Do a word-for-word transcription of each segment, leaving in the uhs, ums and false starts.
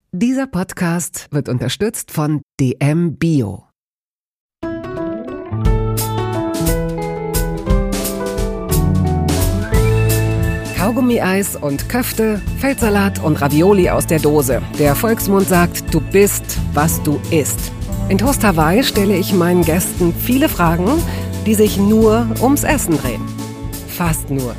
Dieser Podcast wird unterstützt von D M Bio. Kaugummi-Eis und Köfte, Feldsalat und Ravioli aus der Dose. Der Volksmund sagt, du bist, was du isst. In Toast Hawaii stelle ich meinen Gästen viele Fragen, die sich nur ums Essen drehen. Fast nur.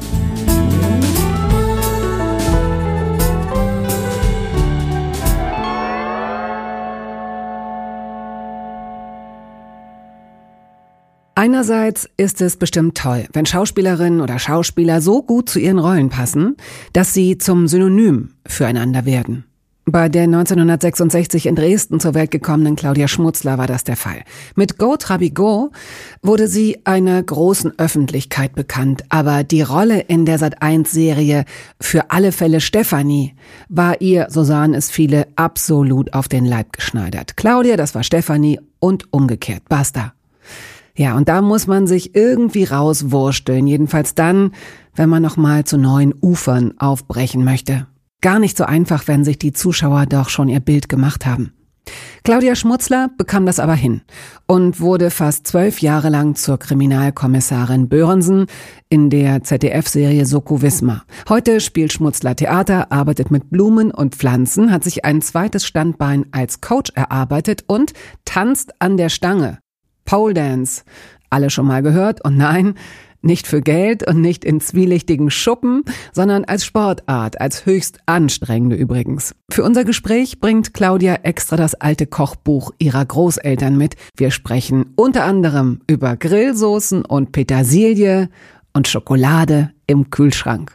Einerseits ist es bestimmt toll, wenn Schauspielerinnen oder Schauspieler so gut zu ihren Rollen passen, dass sie zum Synonym füreinander werden. Bei der neunzehnhundertsechsundsechzig in Dresden zur Welt gekommenen Claudia Schmutzler war das der Fall. Mit Go Trabi Go wurde sie einer großen Öffentlichkeit bekannt, aber die Rolle in der Sat eins Serie Für alle Fälle Stefanie war ihr, so sahen es viele, absolut auf den Leib geschneidert. Claudia, das war Stefanie und umgekehrt. Basta. Ja, und da muss man sich irgendwie rauswursteln, jedenfalls dann, wenn man nochmal zu neuen Ufern aufbrechen möchte. Gar nicht so einfach, wenn sich die Zuschauer doch schon ihr Bild gemacht haben. Claudia Schmutzler bekam das aber hin und wurde fast zwölf Jahre lang zur Kriminalkommissarin Börensen in der Z D F-Serie Soko Wismar. Heute spielt Schmutzler Theater, arbeitet mit Blumen und Pflanzen, hat sich ein zweites Standbein als Coach erarbeitet und tanzt an der Stange. Pole Dance. Alle schon mal gehört? Und nein, nicht für Geld und nicht in zwielichtigen Schuppen, sondern als Sportart, als höchst anstrengende übrigens. Für unser Gespräch bringt Claudia extra das alte Kochbuch ihrer Großeltern mit. Wir sprechen unter anderem über Grillsoßen und Petersilie und Schokolade im Kühlschrank.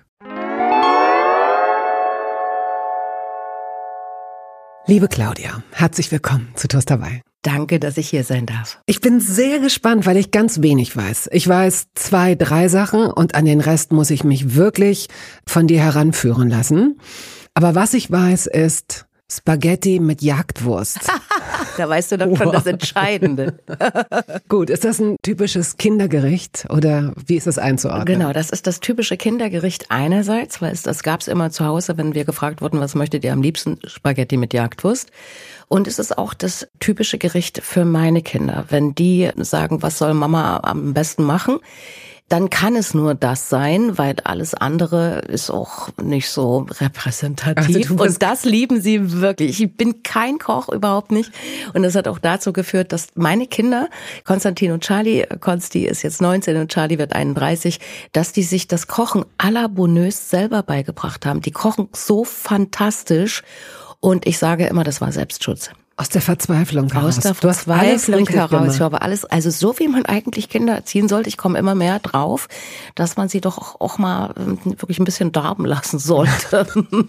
Liebe Claudia, herzlich willkommen zu Toast Hawaii. Danke, dass ich hier sein darf. Ich bin sehr gespannt, weil ich ganz wenig weiß. Ich weiß zwei, drei Sachen und an den Rest muss ich mich wirklich von dir heranführen lassen. Aber was ich weiß, ist Spaghetti mit Jagdwurst. Da weißt du doch schon das Entscheidende. Gut, ist das ein typisches Kindergericht oder wie ist das einzuordnen? Genau, das ist das typische Kindergericht einerseits, weil es, das gab es immer zu Hause, wenn wir gefragt wurden, was möchtet ihr am liebsten? Spaghetti mit Jagdwurst. Und es ist auch das typische Gericht für meine Kinder. Wenn die sagen, was soll Mama am besten machen, dann kann es nur das sein, weil alles andere ist auch nicht so repräsentativ. Also und das lieben sie wirklich. Ich bin kein Koch, überhaupt nicht. Und das hat auch dazu geführt, dass meine Kinder, Konstantin und Charlie, Konsti ist jetzt neunzehn und Charlie wird einunddreißig, dass die sich das Kochen à la Bonneuse selber beigebracht haben. Die kochen so fantastisch. Und ich sage immer, das war Selbstschutz. Aus der Verzweiflung heraus. Aus der Verzweiflung heraus. Ich glaube, alles, also so wie man eigentlich Kinder erziehen sollte, ich komme immer mehr drauf, dass man sie doch auch, auch mal wirklich ein bisschen darben lassen sollte.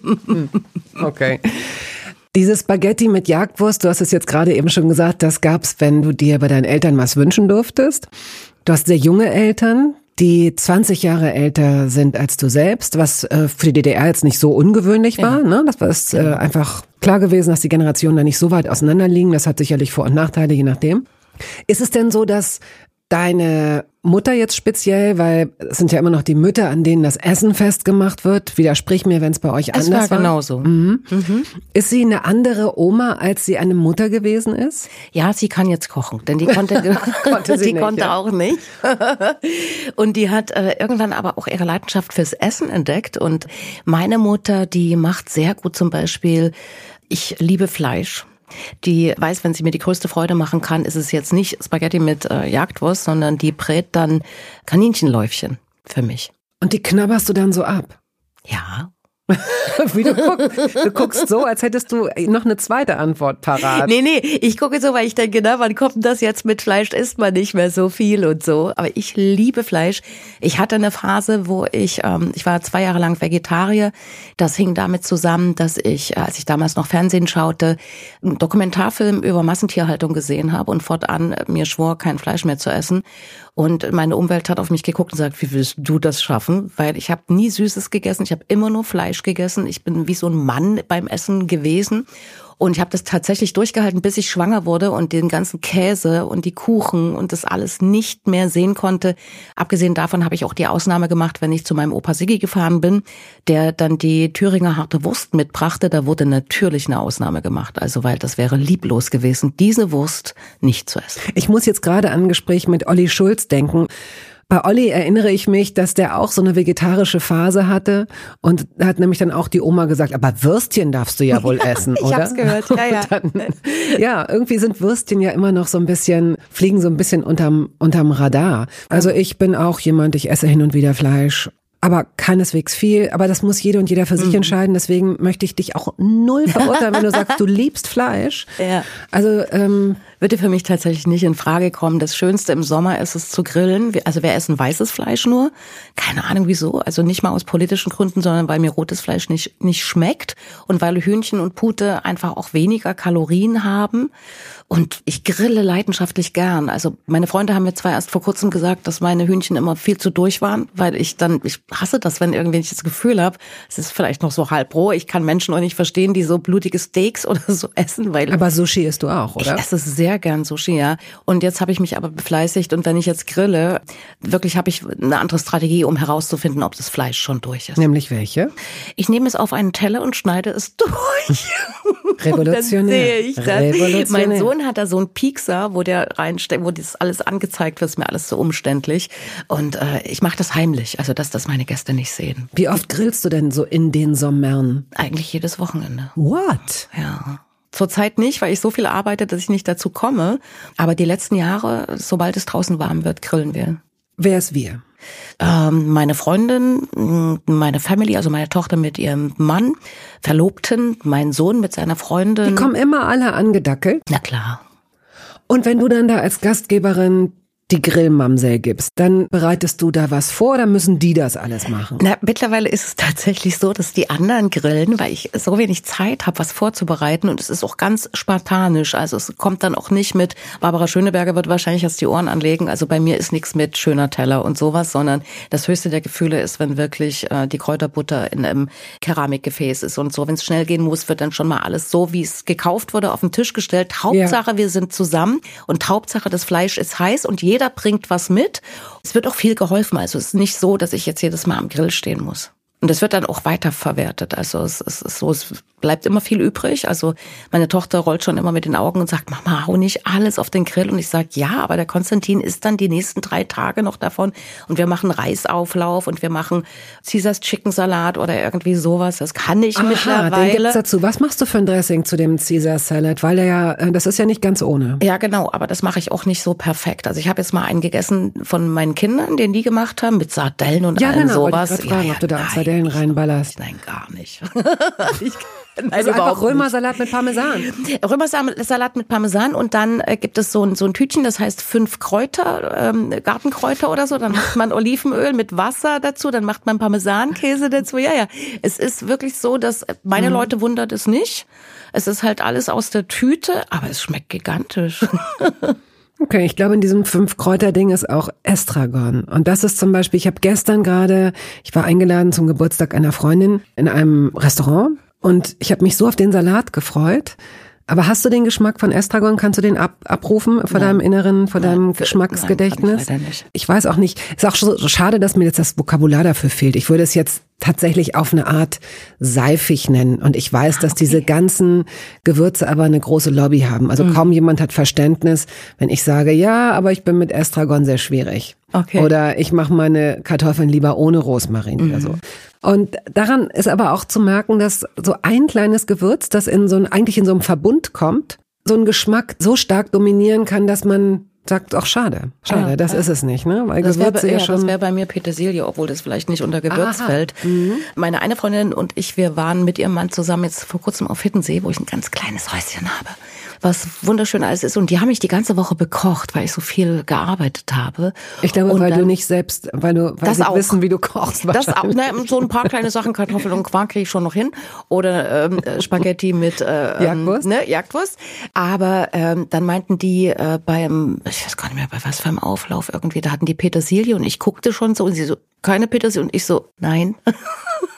Okay. Dieses Spaghetti mit Jagdwurst, du hast es jetzt gerade eben schon gesagt, das gab's, wenn du dir bei deinen Eltern was wünschen durftest. Du hast sehr junge Eltern, die zwanzig Jahre älter sind als du selbst, was äh, für die D D R jetzt nicht so ungewöhnlich war. Ja. Ne? Das war ist, äh, einfach klar gewesen, dass die Generationen da nicht so weit auseinander liegen. Das hat sicherlich Vor- und Nachteile, je nachdem. Ist es denn so, dass deine Mutter jetzt speziell, weil es sind ja immer noch die Mütter, an denen das Essen festgemacht wird, widersprich mir, wenn es bei euch anders war. Es war genauso. Mhm. Mhm. Ist sie eine andere Oma, als sie eine Mutter gewesen ist? Ja, sie kann jetzt kochen, denn die konnte, konnte sie die nicht, konnte ja. auch nicht. Und die hat äh, irgendwann aber auch ihre Leidenschaft fürs Essen entdeckt. Und meine Mutter, die macht sehr gut zum Beispiel, ich liebe Fleisch. Die weiß, wenn sie mir die größte Freude machen kann, ist es jetzt nicht Spaghetti mit äh, Jagdwurst, sondern die brät dann Kaninchenläufchen für mich. Und die knabberst du dann so ab? Ja. Wie du guckst. Du guckst so, als hättest du noch eine zweite Antwort parat. Nee, nee, ich gucke so, weil ich denke, na, wann kommt denn das jetzt mit Fleisch? Isst man nicht mehr so viel und so. Aber ich liebe Fleisch. Ich hatte eine Phase, wo ich, ähm, ich war zwei Jahre lang Vegetarier. Das hing damit zusammen, dass ich, als ich damals noch Fernsehen schaute, einen Dokumentarfilm über Massentierhaltung gesehen habe und fortan mir schwor, kein Fleisch mehr zu essen. Und meine Umwelt hat auf mich geguckt und gesagt, wie willst du das schaffen? Weil ich habe nie Süßes gegessen, ich habe immer nur Fleisch Fleisch gegessen. Ich bin wie so ein Mann beim Essen gewesen. Und ich habe das tatsächlich durchgehalten, bis ich schwanger wurde und den ganzen Käse und die Kuchen und das alles nicht mehr sehen konnte. Abgesehen davon habe ich auch die Ausnahme gemacht, wenn ich zu meinem Opa Siggi gefahren bin, der dann die Thüringer harte Wurst mitbrachte. Da wurde natürlich eine Ausnahme gemacht, also weil das wäre lieblos gewesen, diese Wurst nicht zu essen. Ich muss jetzt gerade an ein Gespräch mit Olli Schulz denken. Bei Olli erinnere ich mich, dass der auch so eine vegetarische Phase hatte und da hat nämlich dann auch die Oma gesagt, aber Würstchen darfst du ja wohl essen, ich oder? Ich hab's gehört, ja, ja. Dann, ja, irgendwie sind Würstchen ja immer noch so ein bisschen, fliegen so ein bisschen unterm, unterm Radar. Also ich bin auch jemand, ich esse hin und wieder Fleisch. Aber keineswegs viel, aber das muss jede und jeder für sich mhm. entscheiden. Deswegen möchte ich dich auch null verurteilen, wenn du sagst, du liebst Fleisch. Ja. Also ähm, würde für mich tatsächlich nicht in Frage kommen. Das Schönste im Sommer ist es zu grillen. Also wir essen weißes Fleisch nur. Keine Ahnung wieso. Also nicht mal aus politischen Gründen, sondern weil mir rotes Fleisch nicht nicht schmeckt und weil Hühnchen und Pute einfach auch weniger Kalorien haben. Und ich grille leidenschaftlich gern. Also meine Freunde haben mir zwar erst vor kurzem gesagt, dass meine Hühnchen immer viel zu durch waren, weil ich dann, ich hasse das, wenn irgendwie ich das Gefühl habe, es ist vielleicht noch so halb roh. Ich kann Menschen auch nicht verstehen, die so blutige Steaks oder so essen. Weil aber Sushi isst du auch, oder? Ich esse sehr gern Sushi, ja. Und jetzt habe ich mich aber befleißigt und wenn ich jetzt grille, wirklich habe ich eine andere Strategie, um herauszufinden, ob das Fleisch schon durch ist. Nämlich welche? Ich nehme es auf einen Teller und schneide es durch. Revolutionär. Und dann sehe ich das. Revolutionär. Mein Sohn hat da so einen Piekser, wo der reinsteckt, wo das alles angezeigt wird, ist mir alles so umständlich. Und äh, ich mache das heimlich, also dass das meine Gäste nicht sehen. Wie oft grillst du denn so in den Sommern? Eigentlich jedes Wochenende. What? Ja. Zurzeit nicht, weil ich so viel arbeite, dass ich nicht dazu komme. Aber die letzten Jahre, sobald es draußen warm wird, grillen wir. Wer ist wir? Ähm, meine Freundin, meine Family, also meine Tochter mit ihrem Mann, Verlobten, mein Sohn mit seiner Freundin. Die kommen immer alle angedackelt? Na klar. Und wenn du dann da als Gastgeberin die Grillmamsell gibst, dann bereitest du da was vor oder müssen die das alles machen? Na, mittlerweile ist es tatsächlich so, dass die anderen grillen, weil ich so wenig Zeit habe, was vorzubereiten und es ist auch ganz spartanisch. Also es kommt dann auch nicht mit, Barbara Schöneberger wird wahrscheinlich jetzt die Ohren anlegen, also bei mir ist nichts mit schöner Teller und sowas, sondern das höchste der Gefühle ist, wenn wirklich äh, die Kräuterbutter in einem Keramikgefäß ist und so. Wenn es schnell gehen muss, wird dann schon mal alles so, wie es gekauft wurde, auf den Tisch gestellt. Hauptsache, ja. Wir sind zusammen und Hauptsache, das Fleisch ist heiß und jeder Jeder bringt was mit. Es wird auch viel geholfen. Also es ist nicht so, dass ich jetzt jedes Mal am Grill stehen muss. Und es wird dann auch weiterverwertet. Also es ist so, es bleibt immer viel übrig. Also meine Tochter rollt schon immer mit den Augen und sagt, Mama, hau nicht alles auf den Grill. Und ich sage, ja, aber der Konstantin isst dann die nächsten drei Tage noch davon. Und wir machen Reisauflauf und wir machen Caesars Chicken Salat oder irgendwie sowas. Das kann ich Aha, mittlerweile. Den gibt's dazu. Was machst du für ein Dressing zu dem Caesar Salad? Weil der ja, das ist ja nicht ganz ohne. Ja, genau. Aber das mache ich auch nicht so perfekt. Also ich habe jetzt mal einen gegessen von meinen Kindern, den die gemacht haben, mit Sardellen und ja, allem genau, sowas. Ich fragen, ja, ob du da nein, Sardellen reinballerst. Nein, gar nicht. ich Nein, also einfach Römersalat mit Parmesan. Römersalat mit Parmesan und dann äh, gibt es so ein, so ein Tütchen, das heißt fünf Kräuter, ähm, Gartenkräuter oder so. Dann macht man Olivenöl mit Wasser dazu, dann macht man Parmesankäse dazu. Ja, ja. Es ist wirklich so, dass meine mhm. Leute wundert es nicht. Es ist halt alles aus der Tüte, aber es schmeckt gigantisch. Okay, ich glaube, in diesem Fünf-Kräuter-Ding ist auch Estragon. Und das ist zum Beispiel, ich habe gestern gerade, ich war eingeladen zum Geburtstag einer Freundin in einem Restaurant und ich habe mich so auf den Salat gefreut. Aber hast du den Geschmack von Estragon? Kannst du den ab, abrufen vor nein. deinem inneren, vor nein. deinem für, Geschmacksgedächtnis? Nein, ich, nicht. ich weiß auch nicht. Ist auch so schade, dass mir jetzt das Vokabular dafür fehlt. Ich würde es jetzt tatsächlich auf eine Art seifig nennen. Und ich weiß, dass okay. diese ganzen Gewürze aber eine große Lobby haben. Also mhm. kaum jemand hat Verständnis, wenn ich sage, ja, aber ich bin mit Estragon sehr schwierig. Okay. Oder ich mache meine Kartoffeln lieber ohne Rosmarin mhm. oder so. Und daran ist aber auch zu merken, dass so ein kleines Gewürz, das in so ein, eigentlich in so einem Verbund kommt, so einen Geschmack so stark dominieren kann, dass man sagt, auch schade, schade, ja, das ja. ist es nicht, ne? Weil das Gewürze wär, ja, ja schon. Das wäre bei mir Petersilie, obwohl das vielleicht nicht unter Gewürz Aha. fällt. Mhm. Meine eine Freundin und ich, wir waren mit ihrem Mann zusammen jetzt vor kurzem auf Hittensee, wo ich ein ganz kleines Häuschen habe, was wunderschön alles ist. Und die haben mich die ganze Woche bekocht, weil ich so viel gearbeitet habe. Ich glaube, und weil dann, du nicht selbst, weil du, weil sie auch, wissen, wie du kochst. Das auch, ne, so ein paar kleine Sachen, Kartoffeln und Quark kriege ich schon noch hin. Oder ähm, Spaghetti mit äh, Jagdwurst. Ne, Jagdwurst. Aber ähm, dann meinten die äh, beim, ich weiß gar nicht mehr, bei was für einem Auflauf irgendwie, da hatten die Petersilie und ich guckte schon so und sie so, keine Petersilie und ich so, nein.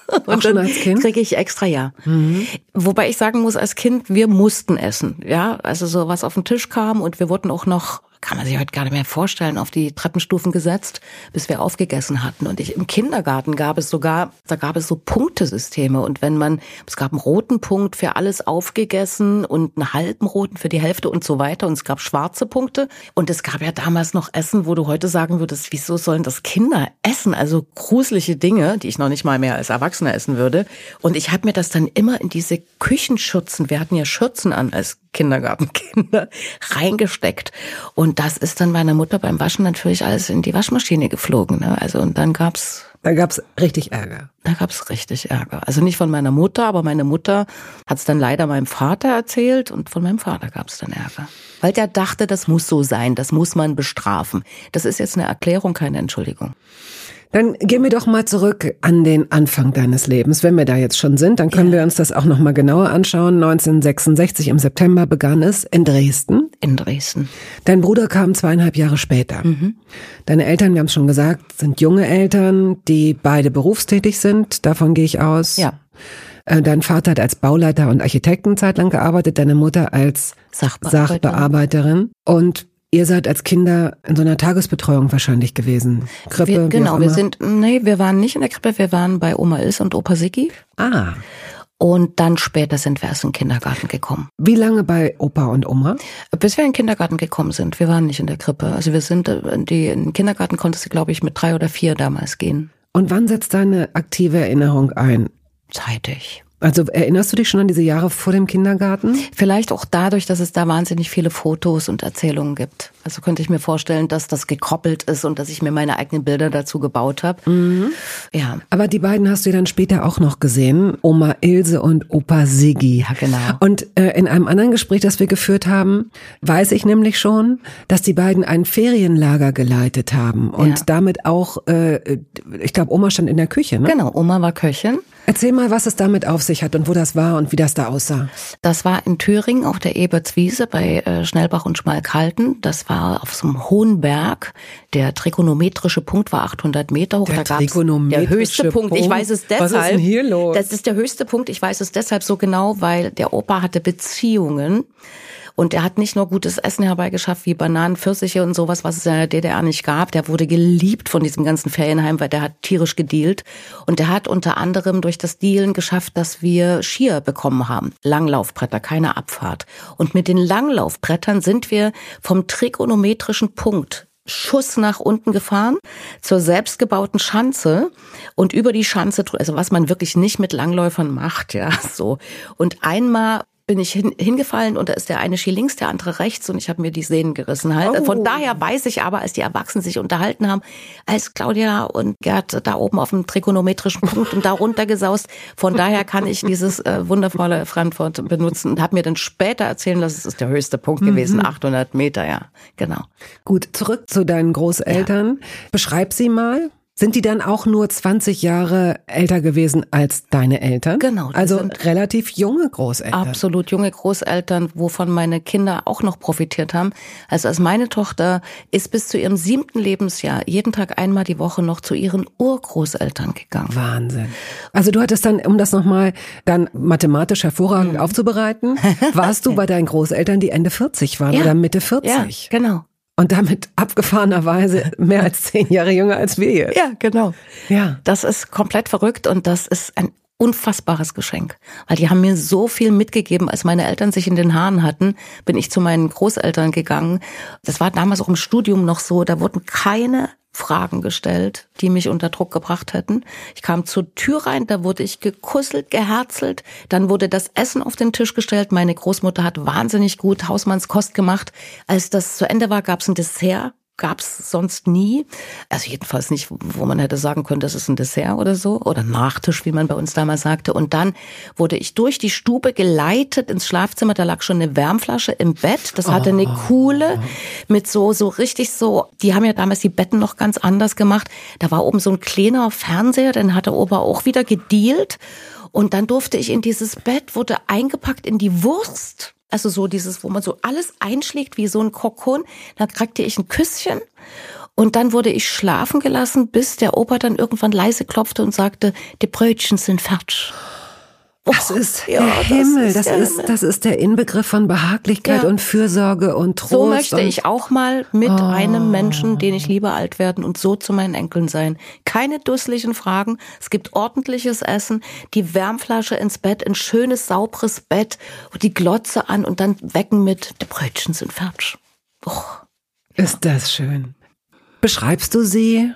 Und auch schon als Kind? Kriege ich extra, ja. Mhm. Wobei ich sagen muss, als Kind, wir mussten essen. Ja, also so was auf den Tisch kam und wir wurden auch noch, kann man sich heute gar nicht mehr vorstellen, auf die Treppenstufen gesetzt, bis wir aufgegessen hatten. Und ich, im Kindergarten gab es sogar, da gab es so Punktesysteme. Und wenn man, es gab einen roten Punkt für alles aufgegessen und einen halben roten für die Hälfte und so weiter. Und es gab schwarze Punkte. Und es gab ja damals noch Essen, wo du heute sagen würdest, wieso sollen das Kinder essen? Also gruselige Dinge, die ich noch nicht mal mehr als Erwachsener essen würde. Und ich habe mir das dann immer in diese Küchenschürzen, wir hatten ja Schürzen an als Kindergartenkinder, reingesteckt. Und das ist dann meiner Mutter beim Waschen natürlich alles in die Waschmaschine geflogen. Ne? Also und dann gab's Da gab's richtig Ärger. Da gab's richtig Ärger. Also nicht von meiner Mutter, aber meine Mutter hat's dann leider meinem Vater erzählt und von meinem Vater gab's dann Ärger. Weil der dachte, das muss so sein, das muss man bestrafen. Das ist jetzt eine Erklärung, keine Entschuldigung. Dann gehen wir doch mal zurück an den Anfang deines Lebens. Wenn wir da jetzt schon sind, dann können ja. wir uns das auch noch mal genauer anschauen. neunzehnhundertsechsundsechzig im September begann es in Dresden. In Dresden. Dein Bruder kam zweieinhalb Jahre später. Mhm. Deine Eltern, wir haben es schon gesagt, sind junge Eltern, die beide berufstätig sind. Davon gehe ich aus. Ja. Dein Vater hat als Bauleiter und Architekten zeitlang gearbeitet, deine Mutter als Sachbearbeiterin. Sachbearbeiterin. Und ihr seid als Kinder in so einer Tagesbetreuung wahrscheinlich gewesen. Krippe, wir, genau, wir sind, nee, wir waren nicht in der Krippe, wir waren bei Oma Ilse und Opa Siggi. Ah. Und dann später sind wir erst in den Kindergarten gekommen. Wie lange bei Opa und Oma? Bis wir in den Kindergarten gekommen sind. Wir waren nicht in der Krippe. Also wir sind, die, in den Kindergarten konntest du, glaube ich, mit drei oder vier damals gehen. Und wann setzt deine aktive Erinnerung ein? Zeitig. Also erinnerst du dich schon an diese Jahre vor dem Kindergarten? Vielleicht auch dadurch, dass es da wahnsinnig viele Fotos und Erzählungen gibt. Also könnte ich mir vorstellen, dass das gekoppelt ist und dass ich mir meine eigenen Bilder dazu gebaut habe. Mhm. Ja. Aber die beiden hast du dann später auch noch gesehen, Oma Ilse und Opa Siggi. Ja, genau. Und äh, in einem anderen Gespräch, das wir geführt haben, weiß ich nämlich schon, dass die beiden ein Ferienlager geleitet haben und ja. damit auch, äh, ich glaube, Oma stand in der Küche, ne? Genau, Oma war Köchin. Erzähl mal, was es damit auf sich hat und wo das war und wie das da aussah. Das war in Thüringen auf der Ebertswiese bei äh, Schnellbach und Schmalkalden. Das war auf so einem hohen Berg. Der trigonometrische Punkt war achthundert Meter hoch. Der da gab's trigonometrische der höchste Punkt. Ich weiß es deshalb. Was ist denn hier los? Das ist der höchste Punkt. Ich weiß es deshalb so genau, weil der Opa hatte Beziehungen. Und er hat nicht nur gutes Essen herbeigeschafft, wie Bananen, Pfirsiche und sowas, was es in der D D R nicht gab. Der wurde geliebt von diesem ganzen Ferienheim, weil der hat tierisch gedealt. Und der hat unter anderem durch das Dealen geschafft, dass wir Skier bekommen haben. Langlaufbretter, keine Abfahrt. Und mit den Langlaufbrettern sind wir vom trigonometrischen Punkt Schuss nach unten gefahren zur selbstgebauten Schanze und über die Schanze, also was man wirklich nicht mit Langläufern macht, ja, so. Und einmal bin ich hin, hingefallen und da ist der eine Ski links, der andere rechts und ich habe mir die Sehnen gerissen halt. Oh. Von daher weiß ich aber, als die Erwachsenen sich unterhalten haben, als Claudia und Gerd da oben auf dem trigonometrischen Punkt und da runtergesaust, von daher kann ich dieses äh, wundervolle Frankfurt benutzen und habe mir dann später erzählen lassen, es ist der höchste Punkt gewesen, mhm. achthundert Meter, ja, genau. Gut, zurück zu deinen Großeltern. Ja. Beschreib sie mal. Sind die dann auch nur zwanzig Jahre älter gewesen als deine Eltern? Genau. Also relativ junge Großeltern. Absolut junge Großeltern, wovon meine Kinder auch noch profitiert haben. Also als meine Tochter ist bis zu ihrem siebten Lebensjahr jeden Tag einmal die Woche noch zu ihren Urgroßeltern gegangen. Wahnsinn. Also du hattest dann, um das nochmal dann mathematisch hervorragend mhm. aufzubereiten, warst du bei deinen Großeltern, die Ende vierzig waren ja. oder Mitte vierzig. Ja, genau. Und damit abgefahrenerweise mehr als zehn Jahre jünger als wir jetzt. Ja, genau. Ja. Das ist komplett verrückt und das ist ein unfassbares Geschenk. Weil die haben mir so viel mitgegeben, als meine Eltern sich in den Haaren hatten, bin ich zu meinen Großeltern gegangen. Das war damals auch im Studium noch so, da wurden keine Fragen gestellt, die mich unter Druck gebracht hätten. Ich kam zur Tür rein, da wurde ich gekusselt, geherzelt. Dann wurde das Essen auf den Tisch gestellt. Meine Großmutter hat wahnsinnig gut Hausmannskost gemacht. Als das zu Ende war, gab es ein Dessert. Gab's sonst nie. Also jedenfalls nicht, wo man hätte sagen können, das ist ein Dessert oder so. Oder Nachtisch, wie man bei uns damals sagte. Und dann wurde ich durch die Stube geleitet ins Schlafzimmer. Da lag schon eine Wärmflasche im Bett. Das hatte eine Kuhle mit so, so richtig so, die haben ja damals die Betten noch ganz anders gemacht. Da war oben so ein kleiner Fernseher, den hatte Opa auch wieder gedealt. Und dann durfte ich in dieses Bett, wurde eingepackt in die Wurst. Also so dieses, wo man so alles einschlägt wie so ein Kokon. Dann kriegte ich ein Küsschen Und dann wurde ich schlafen gelassen, bis der Opa dann irgendwann leise klopfte und sagte, die Brötchen sind fertig. Das ist ja, der Himmel, das ist, das, ist, das ist der Inbegriff von Behaglichkeit ja. und Fürsorge und Trost. So möchte ich auch mal mit oh. einem Menschen, den ich liebe, alt werden und so zu meinen Enkeln sein. Keine dusseligen Fragen, es gibt ordentliches Essen, die Wärmflasche ins Bett, ein schönes, sauberes Bett, die Glotze an und dann wecken mit, die Brötchen sind fertig. Oh. Ist das schön. Beschreibst du sie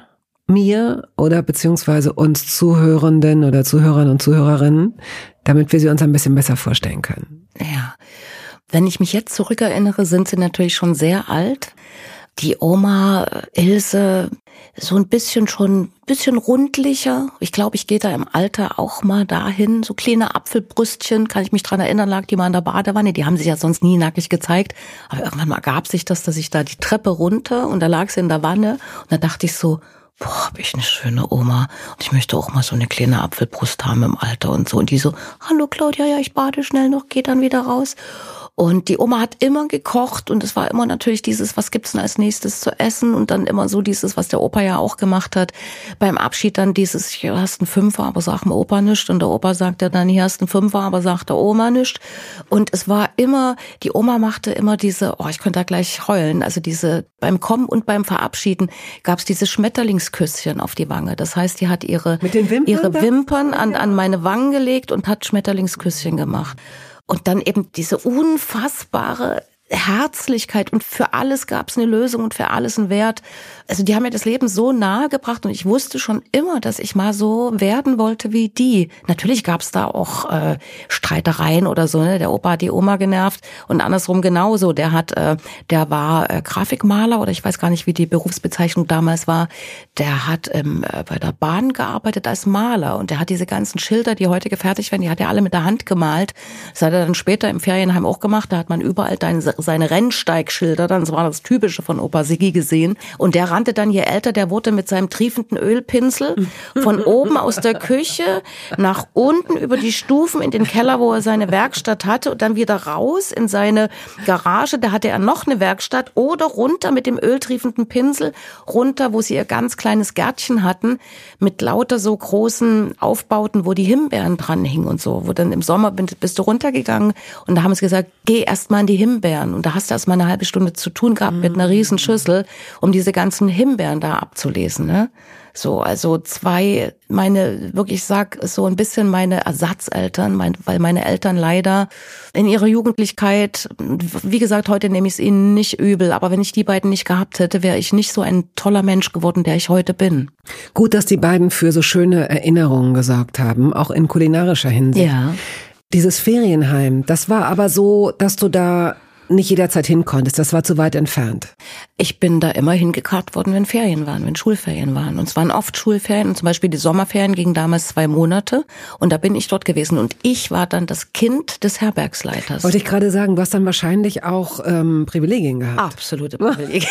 mir oder beziehungsweise uns Zuhörenden oder Zuhörern und Zuhörerinnen, damit wir sie uns ein bisschen besser vorstellen können? Ja, wenn ich mich jetzt zurückerinnere, sind sie natürlich schon sehr alt. Die Oma Ilse so ein bisschen schon, ein bisschen rundlicher. Ich glaube, ich gehe da im Alter auch mal dahin. So kleine Apfelbrüstchen, kann ich mich dran erinnern, lag die mal in der Badewanne. Die haben sich ja sonst nie nackig gezeigt. Aber irgendwann mal ergab sich das, dass ich da die Treppe runter und da lag sie in der Wanne. Und da dachte ich so, boah, hab ich eine schöne Oma. Und ich möchte auch mal so eine kleine Apfelbrust haben im Alter und so. Und die so, hallo Claudia, ja, ich bade schnell noch, geht dann wieder raus. Und die Oma hat immer gekocht und es war immer natürlich dieses, was gibt's denn als nächstes zu essen? Und dann immer so dieses, was der Opa ja auch gemacht hat. Beim Abschied dann dieses, hier hast einen Fünfer, aber sag dem Opa nichts. Und der Opa sagt ja dann, hier hast einen Fünfer, aber sagt der Oma nichts. Und es war immer, die Oma machte immer diese, oh, ich könnte da gleich heulen, also diese, beim Kommen und beim Verabschieden gab's diese Schmetterlingsküsschen auf die Wange. Das heißt, die hat ihre, Mit den Wimpern ihre Wimpern an, an meine Wangen gelegt und hat Schmetterlingsküsschen gemacht. Und dann eben diese unfassbare Herzlichkeit und für alles gab es eine Lösung und für alles einen Wert. Also die haben mir das Leben so nahe gebracht und ich wusste schon immer, dass ich mal so werden wollte wie die. Natürlich gab es da auch äh, Streitereien oder so, ne? Der Opa hat die Oma genervt und andersrum genauso. Der hat, äh, der war äh, Grafikmaler oder ich weiß gar nicht, wie die Berufsbezeichnung damals war. Der hat ähm, bei der Bahn gearbeitet als Maler und der hat diese ganzen Schilder, die heute gefertigt werden, die hat er alle mit der Hand gemalt. Das hat er dann später im Ferienheim auch gemacht. Da hat man überall deine seine Rennsteigschilder, das war das Typische von Opa Siggi gesehen. Und der rannte dann, je älter der wurde, mit seinem triefenden Ölpinsel von oben aus der Küche nach unten über die Stufen in den Keller, wo er seine Werkstatt hatte und dann wieder raus in seine Garage, da hatte er noch eine Werkstatt oder runter mit dem öltriefenden Pinsel, runter, wo sie ihr ganz kleines Gärtchen hatten, mit lauter so großen Aufbauten, wo die Himbeeren dran hingen und so, wo dann im Sommer bist du runtergegangen und da haben sie gesagt, geh erst mal in die Himbeeren. Und da hast du erst mal eine halbe Stunde zu tun gehabt mit einer riesen Schüssel, um diese ganzen Himbeeren da abzulesen, ne? So, also zwei, meine, wirklich, ich sag so ein bisschen meine Ersatzeltern, mein, weil meine Eltern leider in ihrer Jugendlichkeit, wie gesagt, heute nehme ich es ihnen nicht übel, aber wenn ich die beiden nicht gehabt hätte, wäre ich nicht so ein toller Mensch geworden, der ich heute bin. Gut, dass die beiden für so schöne Erinnerungen gesorgt haben, auch in kulinarischer Hinsicht. Ja. Dieses Ferienheim, das war aber so, dass du da nicht jederzeit hin konntest, das war zu weit entfernt. Ich bin da immer hingekarrt worden, wenn Ferien waren, wenn Schulferien waren. Und es waren oft Schulferien und zum Beispiel die Sommerferien gingen damals zwei Monate und da bin ich dort gewesen und ich war dann das Kind des Herbergsleiters. Wollte ich gerade sagen, du hast dann wahrscheinlich auch ähm, Privilegien gehabt. Absolute Privilegien.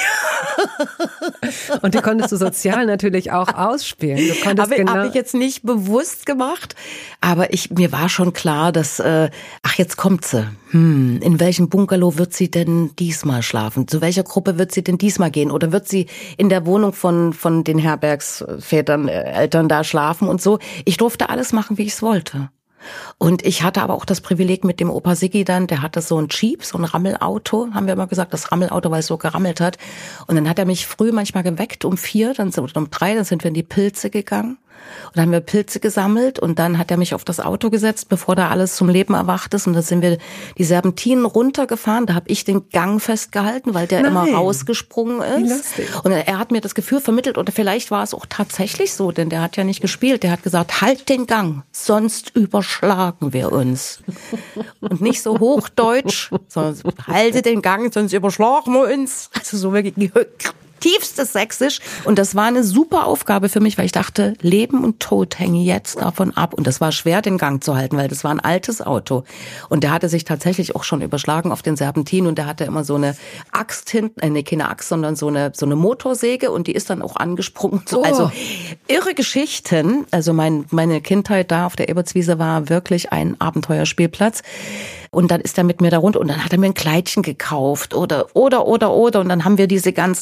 Und die konntest du sozial natürlich auch ausspielen. Du konntest Habe genau hab ich jetzt nicht bewusst gemacht, aber ich mir war schon klar, dass, äh, ach jetzt kommt sie. Hm, in welchem Bungalow wird sie denn diesmal schlafen? Zu welcher Gruppe wird sie denn diesmal gehen? Oder wird sie in der Wohnung von von den Herbergsvätern, äh, Eltern da schlafen und so? Ich durfte alles machen, wie ich es wollte. Und ich hatte aber auch das Privileg mit dem Opa Siggi dann, der hatte so ein Jeep, so ein Rammelauto, haben wir immer gesagt, das Rammelauto, weil es so gerammelt hat. Und dann hat er mich früh manchmal geweckt um vier, dann sind, um drei, dann sind wir in die Pilze gegangen. Und dann haben wir Pilze gesammelt und dann hat er mich auf das Auto gesetzt, bevor da alles zum Leben erwacht ist. Und dann sind wir die Serpentinen runtergefahren. Da habe ich den Gang festgehalten, weil der Nein. immer rausgesprungen ist. Und er hat mir das Gefühl vermittelt, oder vielleicht war es auch tatsächlich so, denn der hat ja nicht gespielt. Der hat gesagt, halt den Gang, sonst überschlagen wir uns. Und nicht so hochdeutsch, sondern halte den Gang, sonst überschlagen wir uns. Also so wirklich tiefstes Sächsisch. Und das war eine super Aufgabe für mich, weil ich dachte, Leben und Tod hängen jetzt davon ab. Und das war schwer, den Gang zu halten, weil das war ein altes Auto. Und der hatte sich tatsächlich auch schon überschlagen auf den Serpentinen und der hatte immer so eine Axt hinten, äh, nee, keine Axt, sondern so eine, so eine Motorsäge und die ist dann auch angesprungen. Oh. Also irre Geschichten. Also mein, meine Kindheit da auf der Ebertswiese war wirklich ein Abenteuerspielplatz. Und dann ist er mit mir da runter und dann hat er mir ein Kleidchen gekauft oder, oder, oder, oder. Und dann haben wir diese ganzen, da gibt's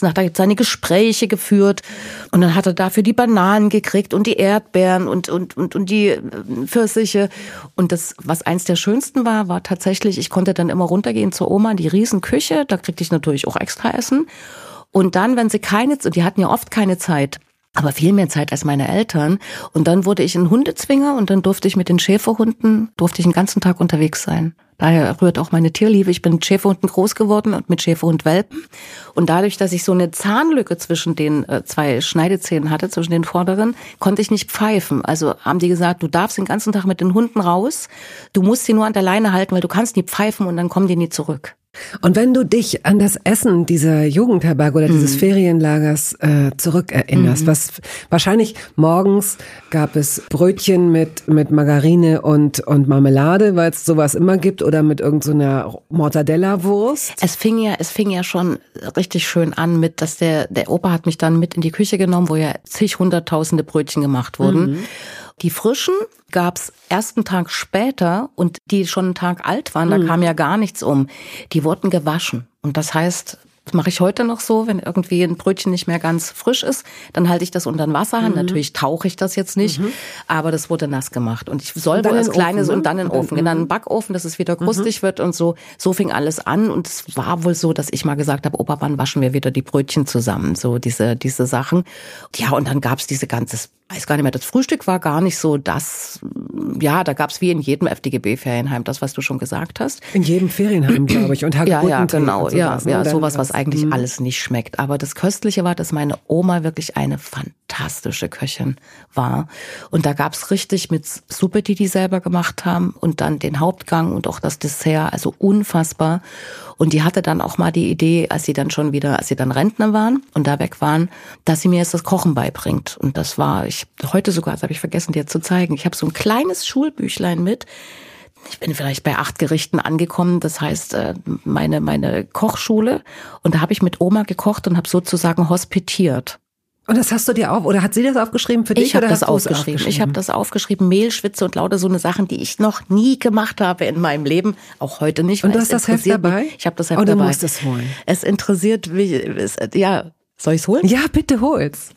seine Gespräche geführt und dann hat er dafür die Bananen gekriegt und die Erdbeeren und und und und die Pfirsiche. Und das, was eins der schönsten war, war tatsächlich, ich konnte dann immer runtergehen zur Oma in die Riesenküche, da kriegte ich natürlich auch extra Essen. Und dann, wenn sie keine, die hatten ja oft keine Zeit, aber viel mehr Zeit als meine Eltern. Und dann wurde ich ein Hundezwinger und dann durfte ich mit den Schäferhunden, durfte ich den ganzen Tag unterwegs sein. Daher rührt auch meine Tierliebe. Ich bin mit Schäferhunden groß geworden und mit Schäferhundwelpen. Und dadurch, dass ich so eine Zahnlücke zwischen den äh, zwei Schneidezähnen hatte, zwischen den vorderen, konnte ich nicht pfeifen. Also haben die gesagt, du darfst den ganzen Tag mit den Hunden raus, du musst sie nur an der Leine halten, weil du kannst nie pfeifen und dann kommen die nie zurück. Und wenn du dich an das Essen dieser Jugendherberge oder dieses mhm. Ferienlagers äh, zurückerinnerst, mhm. was wahrscheinlich morgens gab es Brötchen mit mit Margarine und und Marmelade, weil es sowas immer gibt, oder mit irgendeiner so Mortadella-Wurst. Es fing ja es fing ja schon richtig schön an mit, dass der der Opa hat mich dann mit in die Küche genommen, wo ja zig hunderttausende Brötchen gemacht wurden. Mhm. Die frischen gab's ersten Tag später und die schon einen Tag alt waren, da mhm. kam ja gar nichts um. Die wurden gewaschen. Und das heißt, das mache ich heute noch so, wenn irgendwie ein Brötchen nicht mehr ganz frisch ist, dann halte ich das unter den Wasserhahn. Mhm. Natürlich tauche ich das jetzt nicht, mhm. aber das wurde nass gemacht. Und ich soll wohl als kleines Ofen, ne? Und dann in den Ofen, mhm. dann in den Backofen, dass es wieder krustig mhm. wird und so. So fing alles an und es war wohl so, dass ich mal gesagt habe, Opa, wann waschen wir wieder die Brötchen zusammen? So diese diese Sachen. Ja, und dann gab's diese ganze, weiß gar nicht mehr, das Frühstück war gar nicht so das, ja, da gab's wie in jedem F D G B-Ferienheim, das, was du schon gesagt hast. In jedem Ferienheim, glaube ich. Und ja, ja, genau, sowas, ja, ne? ja, sowas, was eigentlich mh. alles nicht schmeckt. Aber das Köstliche war, dass meine Oma wirklich eine fantastische Köchin war. Und da gab's richtig mit Suppe, die die selber gemacht haben und dann den Hauptgang und auch das Dessert, also unfassbar. Und die hatte dann auch mal die Idee, als sie dann schon wieder, als sie dann Rentner waren und da weg waren, dass sie mir jetzt das Kochen beibringt. Und das war, ich heute sogar, das habe ich vergessen, dir zu zeigen. Ich habe so ein kleines Schulbüchlein mit. Ich bin vielleicht bei acht Gerichten angekommen, das heißt meine meine Kochschule. Und da habe ich mit Oma gekocht und habe sozusagen hospitiert. Und das hast du dir auf, oder hat sie das aufgeschrieben für dich? Ich habe das aufgeschrieben. aufgeschrieben. Ich habe das aufgeschrieben, Mehlschwitze und lauter so eine Sachen, die ich noch nie gemacht habe in meinem Leben, auch heute nicht. Und du hast das Heft dabei? Ich habe das Heft oh, dabei. Du musst es holen. Es interessiert mich, es, ja, soll ich es holen? Ja, bitte hol's.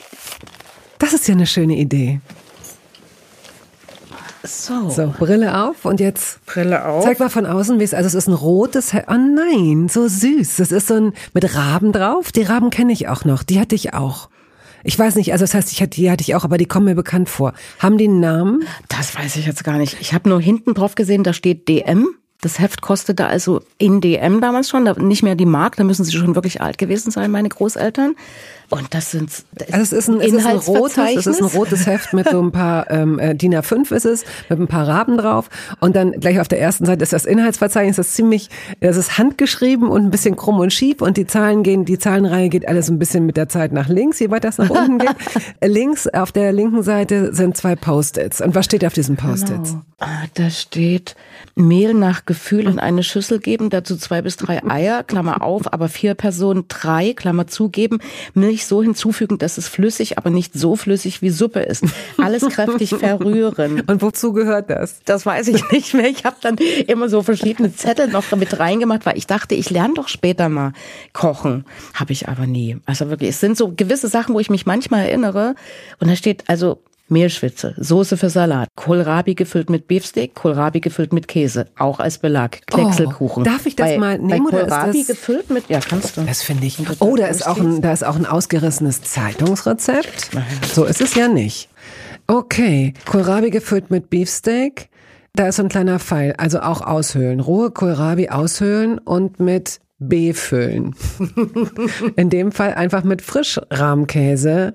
Das ist ja eine schöne Idee. So. So, Brille auf und jetzt Brille auf. Zeig mal von außen, wie es, also es ist ein rotes, oh nein, so süß. Das ist so ein, mit Raben drauf. Die Raben kenne ich auch noch, die hatte ich auch. Ich weiß nicht, also das heißt, ich hatte, die hatte ich auch, aber die kommen mir bekannt vor. Haben die einen Namen? Das weiß ich jetzt gar nicht. Ich habe nur hinten drauf gesehen, da steht D M. Das Heft kostete also in D M damals schon, nicht mehr die Mark, da müssen sie schon wirklich alt gewesen sein, meine Großeltern. Und das sind das also es ist ein, es ist ein rotes, es ist ein rotes Heft mit so ein paar ähm, D I N A fünf ist es, mit ein paar Raben drauf. Und dann gleich auf der ersten Seite ist das Inhaltsverzeichnis, das ist ziemlich, das ist handgeschrieben und ein bisschen krumm und schief und die Zahlen gehen, die Zahlenreihe geht alles ein bisschen mit der Zeit nach links, je weiter es nach unten geht. Links auf der linken Seite sind zwei Post-its. Und was steht auf diesen Post-its? Genau. Ah, da steht Mehl nach Gefühl in eine Schüssel geben, dazu zwei bis drei Eier, Klammer auf, aber vier Personen drei, Klammer zugeben, Milch so hinzufügen, dass es flüssig, aber nicht so flüssig wie Suppe ist. Alles kräftig verrühren. Und wozu gehört das? Das weiß ich nicht mehr. Ich habe dann immer so verschiedene Zettel noch mit reingemacht, weil ich dachte, ich lerne doch später mal kochen. Habe ich aber nie. Also wirklich, es sind so gewisse Sachen, wo ich mich manchmal erinnere. Und da steht also Mehlschwitze, Soße für Salat, Kohlrabi gefüllt mit Beefsteak, Kohlrabi gefüllt mit Käse, auch als Belag, Kleckselkuchen. Oh, darf ich das bei, mal nehmen? Bei Kohlrabi oder ist das gefüllt mit, ja, kannst du. Das finde ich. Oh, da ist auch ein, da ist auch ein ausgerissenes Zeitungsrezept. So ist es ja nicht. Okay, Kohlrabi gefüllt mit Beefsteak. Da ist so ein kleiner Pfeil, also auch aushöhlen. Rohe Kohlrabi aushöhlen und mit B füllen. In dem Fall einfach mit Frischrahmkäse.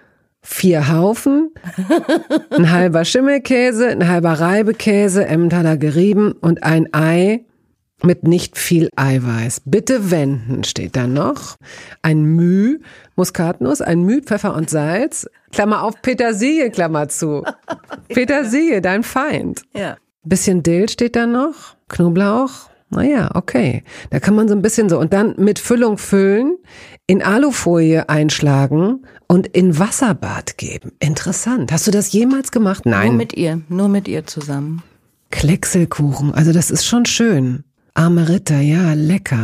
Vier Haufen, ein halber Schimmelkäse, ein halber Reibekäse, Emmentaler gerieben und ein Ei mit nicht viel Eiweiß. Bitte wenden steht da noch. Ein Müh, Muskatnuss, ein Müh, Pfeffer und Salz. Klammer auf, Petersilie, Klammer zu. Petersilie, dein Feind. Ja. Bisschen Dill steht da noch, Knoblauch. Naja, okay. Da kann man so ein bisschen so und dann mit Füllung füllen, in Alufolie einschlagen und in Wasserbad geben. Interessant. Hast du das jemals gemacht? Nein. Nur mit ihr, nur mit ihr zusammen. Kleckselkuchen, also das ist schon schön. Arme Ritter, ja, lecker.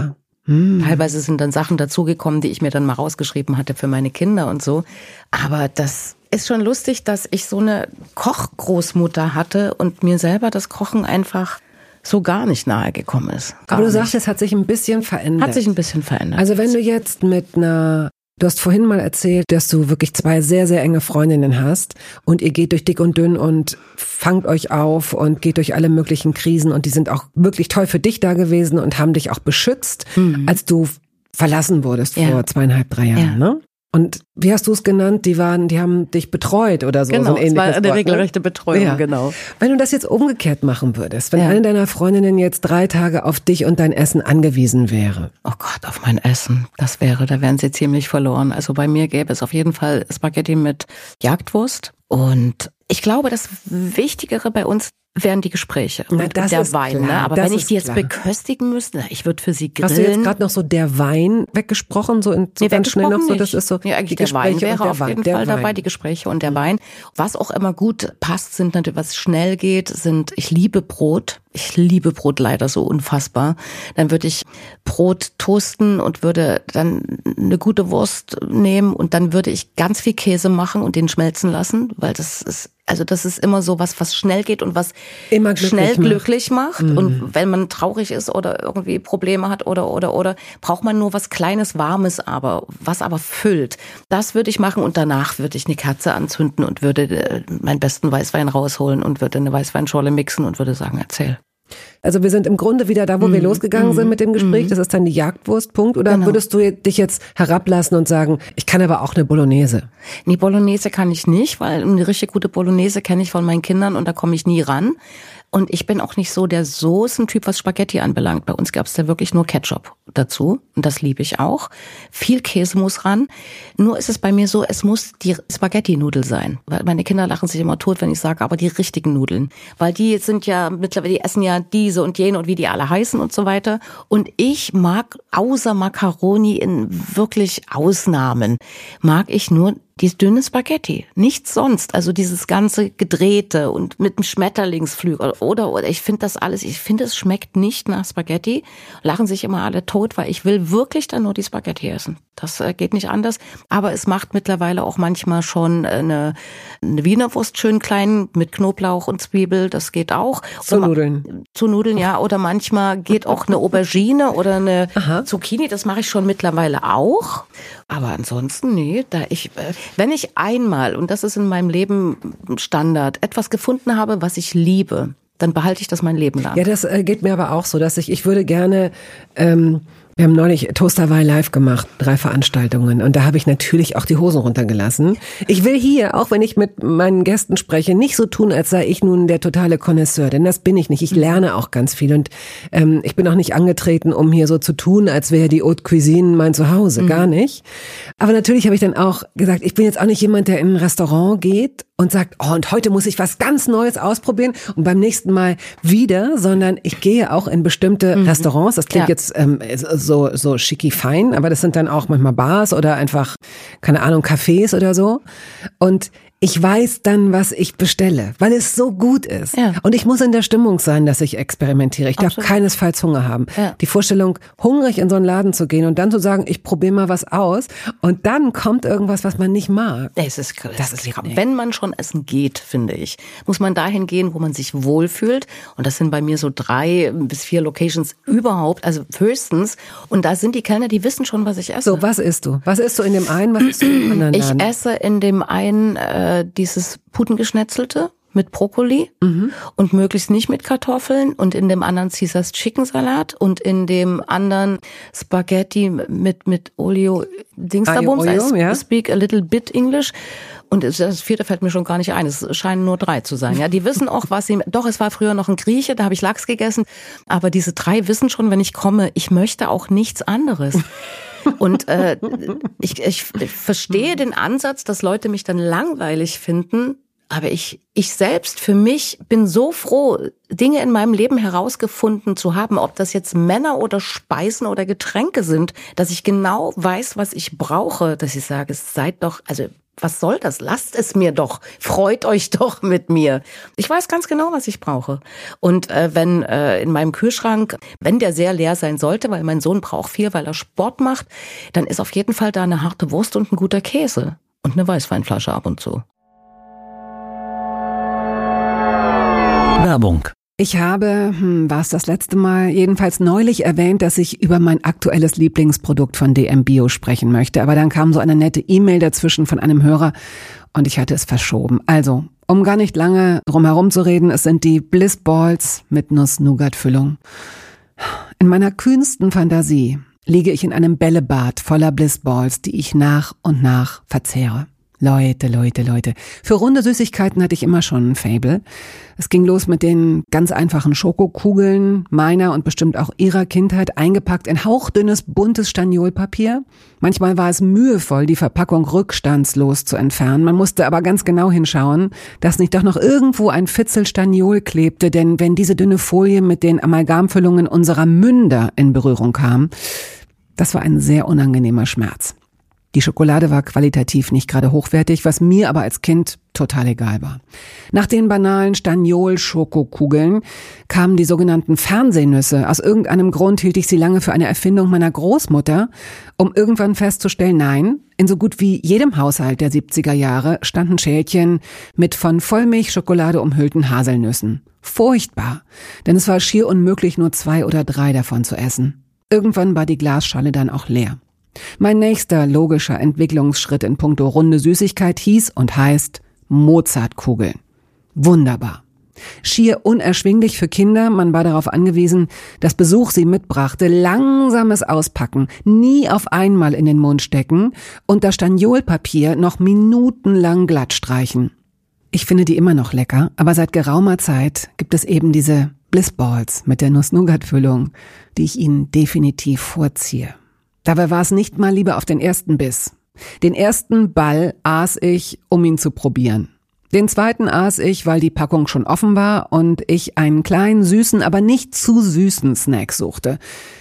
Hm. Teilweise sind dann Sachen dazugekommen, die ich mir dann mal rausgeschrieben hatte für meine Kinder und so. Aber das ist schon lustig, dass ich so eine Kochgroßmutter hatte und mir selber das Kochen einfach so gar nicht nahe gekommen ist. Gar Aber du nicht. sagst, es hat sich ein bisschen verändert. Hat sich ein bisschen verändert. Also wenn du jetzt mit einer, du hast vorhin mal erzählt, dass du wirklich zwei sehr, sehr enge Freundinnen hast und ihr geht durch dick und dünn und fangt euch auf und geht durch alle möglichen Krisen und die sind auch wirklich toll für dich da gewesen und haben dich auch beschützt, mhm. als du verlassen wurdest ja. vor zweieinhalb, drei Jahren, ja. ne? Und wie hast du es genannt? Die waren, die haben dich betreut oder so. Genau, so ein es war eine Wort, regelrechte Betreuung, ja. genau. Wenn du das jetzt umgekehrt machen würdest, wenn ja. eine deiner Freundinnen jetzt drei Tage auf dich und dein Essen angewiesen wäre. Oh Gott, auf mein Essen, das wäre, da wären sie ziemlich verloren. Also bei mir gäbe es auf jeden Fall Spaghetti mit Jagdwurst. Und ich glaube, das Wichtigere bei uns wären die Gespräche na, und das der ist Wein. Klar, ne? Aber das wenn ich die jetzt klar. beköstigen müsste, na, ich würde für sie grillen. Hast du jetzt gerade noch so der Wein weggesprochen, so, in, so nee, ganz schnell noch so? Das ist so. Ja, eigentlich die der Gespräche Wein wäre der auf Wein, jeden der Fall Wein. dabei, die Gespräche und der mhm. Wein. Was auch immer gut passt, sind natürlich, was schnell geht, sind, ich liebe Brot. Ich liebe Brot leider so unfassbar. Dann würde ich Brot toasten und würde dann eine gute Wurst nehmen und dann würde ich ganz viel Käse machen und den schmelzen lassen, weil das ist, also das ist immer so was, was schnell geht und was immer glücklich schnell macht. glücklich macht. Mhm. Und wenn man traurig ist oder irgendwie Probleme hat oder, oder, oder, braucht man nur was Kleines, Warmes, aber, was aber füllt. Das würde ich machen und danach würde ich eine Kerze anzünden und würde meinen besten Weißwein rausholen und würde eine Weißweinschorle mixen und würde sagen, erzähl. Also wir sind im Grunde wieder da, wo mm, wir losgegangen mm, sind mit dem Gespräch. Mm. Das ist dann die Jagdwurst, Punkt. Oder genau. würdest du dich jetzt herablassen und sagen, ich kann aber auch eine Bolognese? Nee, Bolognese kann ich nicht, weil eine richtig gute Bolognese kenne ich von meinen Kindern und da komme ich nie ran. Und ich bin auch nicht so der Soßentyp, was Spaghetti anbelangt. Bei uns gab es da wirklich nur Ketchup dazu. Und das liebe ich auch. Viel Käse muss ran. Nur ist es bei mir so, es muss die Spaghetti-Nudel sein. Weil meine Kinder lachen sich immer tot, wenn ich sage, aber die richtigen Nudeln. Weil die sind ja mittlerweile, die essen ja diese und jene und wie die alle heißen und so weiter. Und ich mag außer Macaroni in wirklich Ausnahmen, mag ich nur die dünne Spaghetti, nichts sonst. Also dieses ganze Gedrehte und mit dem Schmetterlingsflügel oder, oder ich finde das alles, ich finde es schmeckt nicht nach Spaghetti. Lachen sich immer alle tot, weil ich will wirklich dann nur die Spaghetti essen. Das äh, geht nicht anders. Aber es macht mittlerweile auch manchmal schon eine, eine Wiener Wurst schön klein mit Knoblauch und Zwiebel. Das geht auch. Zu oder, Nudeln. Zu Nudeln, ja. Oder manchmal geht auch eine Aubergine oder eine Aha. Zucchini. Das mache ich schon mittlerweile auch. Aber ansonsten, nee, da ich, äh, wenn ich einmal, und das ist in meinem Leben Standard, etwas gefunden habe, was ich liebe, dann behalte ich das mein Leben lang. Ja, das äh, geht mir aber auch so, dass ich, ich würde gerne, ähm, wir haben neulich Toast Hawaii live gemacht, drei Veranstaltungen und da habe ich natürlich auch die Hosen runtergelassen. Ich will hier, auch wenn ich mit meinen Gästen spreche, nicht so tun, als sei ich nun der totale Connoisseur, denn das bin ich nicht. Ich lerne auch ganz viel und ähm, ich bin auch nicht angetreten, um hier so zu tun, als wäre die Haute Cuisine mein Zuhause, mhm. gar nicht. Aber natürlich habe ich dann auch gesagt, ich bin jetzt auch nicht jemand, der in ein Restaurant geht und sagt, oh, und heute muss ich was ganz Neues ausprobieren und beim nächsten Mal wieder, sondern ich gehe auch in bestimmte mhm. Restaurants. Das klingt ja. jetzt ähm, so so schicki fein, aber das sind dann auch manchmal Bars oder einfach, keine Ahnung, Cafés oder so. Und ich weiß dann, was ich bestelle, weil es so gut ist. Ja. Und ich muss in der Stimmung sein, dass ich experimentiere. Ich Absolut. darf keinesfalls Hunger haben. Ja. Die Vorstellung, hungrig in so einen Laden zu gehen und dann zu sagen, ich probiere mal was aus und dann kommt irgendwas, was man nicht mag. Es ist, das das ist wenn man schon essen geht, finde ich, muss man dahin gehen, wo man sich wohlfühlt. Und das sind bei mir so drei bis vier Locations überhaupt, also höchstens. Und da sind die Kellner, die wissen schon, was ich esse. So, was isst du? Was isst du in dem einen, was isst du in dem anderen Laden? Ich esse in dem einen äh, dieses Putengeschnetzelte mit Brokkoli mhm. und möglichst nicht mit Kartoffeln und in dem anderen Caesars Chicken Salat und in dem anderen Spaghetti mit mit Olio Dingsterbums. I ja. speak a little bit English. Und das vierte fällt mir schon gar nicht ein. Es scheinen nur drei zu sein. Ja, die wissen auch, was sie. Doch, es war früher noch ein Grieche, da habe ich Lachs gegessen. Aber diese drei wissen schon, wenn ich komme, ich möchte auch nichts anderes. Und äh, ich, ich verstehe den Ansatz, dass Leute mich dann langweilig finden. Aber ich, ich selbst für mich bin so froh, Dinge in meinem Leben herausgefunden zu haben, ob das jetzt Männer oder Speisen oder Getränke sind, dass ich genau weiß, was ich brauche, dass ich sage, seid doch, also Was soll das? Lasst es mir doch. Freut euch doch mit mir. Ich weiß ganz genau, was ich brauche. Und äh, wenn äh, in meinem Kühlschrank, wenn der sehr leer sein sollte, weil mein Sohn braucht viel, weil er Sport macht, dann ist auf jeden Fall da eine harte Wurst und ein guter Käse. Und eine Weißweinflasche ab und zu. Werbung. Ich habe, hm, war es das letzte Mal, jedenfalls neulich erwähnt, dass ich über mein aktuelles Lieblingsprodukt von D M Bio sprechen möchte. Aber dann kam so eine nette E-Mail dazwischen von einem Hörer und ich hatte es verschoben. Also, um gar nicht lange drum herum zu reden, es sind die Bliss Balls mit Nuss-Nougat-Füllung. In meiner kühnsten Fantasie liege ich in einem Bällebad voller Bliss Balls, die ich nach und nach verzehre. Leute, Leute, Leute. Für runde Süßigkeiten hatte ich immer schon ein Faible. Es ging los mit den ganz einfachen Schokokugeln meiner und bestimmt auch ihrer Kindheit, eingepackt in hauchdünnes, buntes Staniolpapier. Manchmal war es mühevoll, die Verpackung rückstandslos zu entfernen. Man musste aber ganz genau hinschauen, dass nicht doch noch irgendwo ein Fitzel Staniol klebte, denn wenn diese dünne Folie mit den Amalgamfüllungen unserer Münder in Berührung kam, das war ein sehr unangenehmer Schmerz. Die Schokolade war qualitativ nicht gerade hochwertig, was mir aber als Kind total egal war. Nach den banalen Staniol-Schokokugeln kamen die sogenannten Fernsehnüsse. Aus irgendeinem Grund hielt ich sie lange für eine Erfindung meiner Großmutter, um irgendwann festzustellen, nein, in so gut wie jedem Haushalt der siebziger Jahre standen Schälchen mit von Vollmilchschokolade umhüllten Haselnüssen. Furchtbar, denn es war schier unmöglich, nur zwei oder drei davon zu essen. Irgendwann war die Glasschale dann auch leer. Mein nächster logischer Entwicklungsschritt in puncto runde Süßigkeit hieß und heißt Mozartkugeln. Wunderbar. Schier unerschwinglich für Kinder, man war darauf angewiesen, dass Besuch sie mitbrachte, langsames Auspacken, nie auf einmal in den Mund stecken und das Staniolpapier noch minutenlang glatt streichen. Ich finde die immer noch lecker, aber seit geraumer Zeit gibt es eben diese Bliss Balls mit der Nuss-Nougat-Füllung, die ich Ihnen definitiv vorziehe. Dabei war es nicht mal lieber auf den ersten Biss. Den ersten Ball aß ich, um ihn zu probieren. Den zweiten aß ich, weil die Packung schon offen war und ich einen kleinen, süßen, aber nicht zu süßen Snack suchte.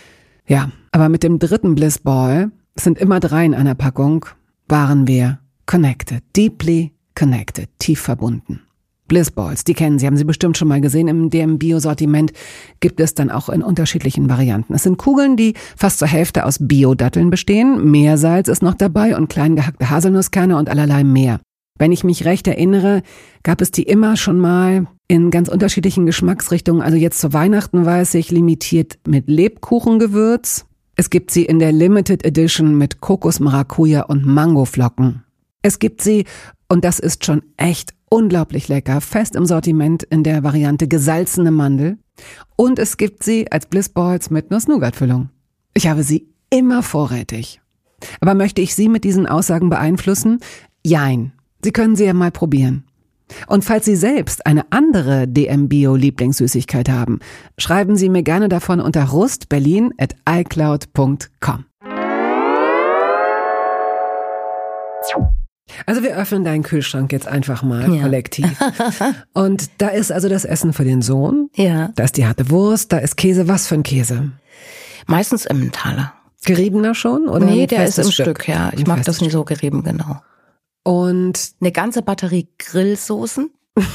Ja, aber mit dem dritten Bliss Ball, es sind immer drei in einer Packung, waren wir connected, deeply connected, tief verbunden. Bliss Balls, die kennen Sie, haben Sie bestimmt schon mal gesehen. Im D M Bio-Sortiment gibt es dann auch in unterschiedlichen Varianten. Es sind Kugeln, die fast zur Hälfte aus Bio-Datteln bestehen. Meersalz ist noch dabei und klein gehackte Haselnusskerne und allerlei mehr. Wenn ich mich recht erinnere, gab es die immer schon mal in ganz unterschiedlichen Geschmacksrichtungen. Also jetzt zu Weihnachten weiß ich, limitiert mit Lebkuchengewürz. Es gibt sie in der Limited Edition mit Kokos, Maracuja und Mangoflocken. Es gibt sie, und das ist schon echt unglaublich lecker, fest im Sortiment in der Variante gesalzene Mandel. Und es gibt sie als Bliss Balls mit Nuss-Nougat-Füllung. Ich habe sie immer vorrätig. Aber möchte ich Sie mit diesen Aussagen beeinflussen? Jein. Sie können sie ja mal probieren. Und falls Sie selbst eine andere D M Bio Lieblingssüßigkeit haben, schreiben Sie mir gerne davon unter rustberlin at icloud punkt com. Also wir öffnen deinen Kühlschrank jetzt einfach mal ja. kollektiv. Und da ist also das Essen für den Sohn. Ja. Da ist die harte Wurst, da ist Käse. Was für ein Käse? Meistens Emmentaler. Geriebener schon? Oder nee, der ist im Stück, Stück ja. Ich ein mag das Stück. nicht so gerieben, genau. Und eine ganze Batterie Grillsoßen.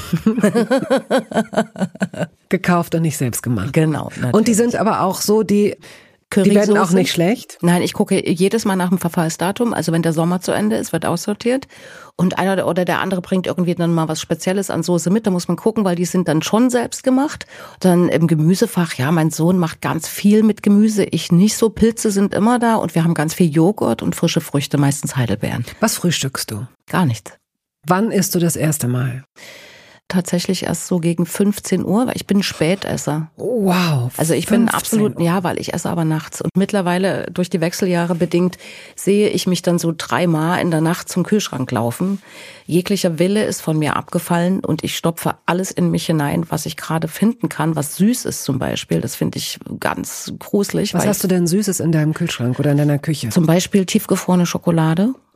gekauft und nicht selbst gemacht. Genau. Natürlich. Und die sind aber auch so, die... Die werden auch nicht schlecht? Nein, ich gucke jedes Mal nach dem Verfallsdatum. Also wenn der Sommer zu Ende ist, wird aussortiert. Und einer oder der andere bringt irgendwie dann mal was Spezielles an Soße mit. Da muss man gucken, weil die sind dann schon selbst gemacht. Dann im Gemüsefach, ja, mein Sohn macht ganz viel mit Gemüse. Ich nicht so. Pilze sind immer da. Und wir haben ganz viel Joghurt und frische Früchte, meistens Heidelbeeren. Was frühstückst du? Gar nicht. Wann isst du das erste Mal? Tatsächlich erst so gegen fünfzehn Uhr, weil ich bin Spätesser. Wow. Also ich bin absolut, ja, weil ich esse aber nachts. Und mittlerweile durch die Wechseljahre bedingt sehe ich mich dann so dreimal in der Nacht zum Kühlschrank laufen. Jeglicher Wille ist von mir abgefallen und ich stopfe alles in mich hinein, was ich gerade finden kann, was süß ist zum Beispiel. Das finde ich ganz gruselig. Was hast du denn Süßes in deinem Kühlschrank oder in deiner Küche? Zum Beispiel tiefgefrorene Schokolade.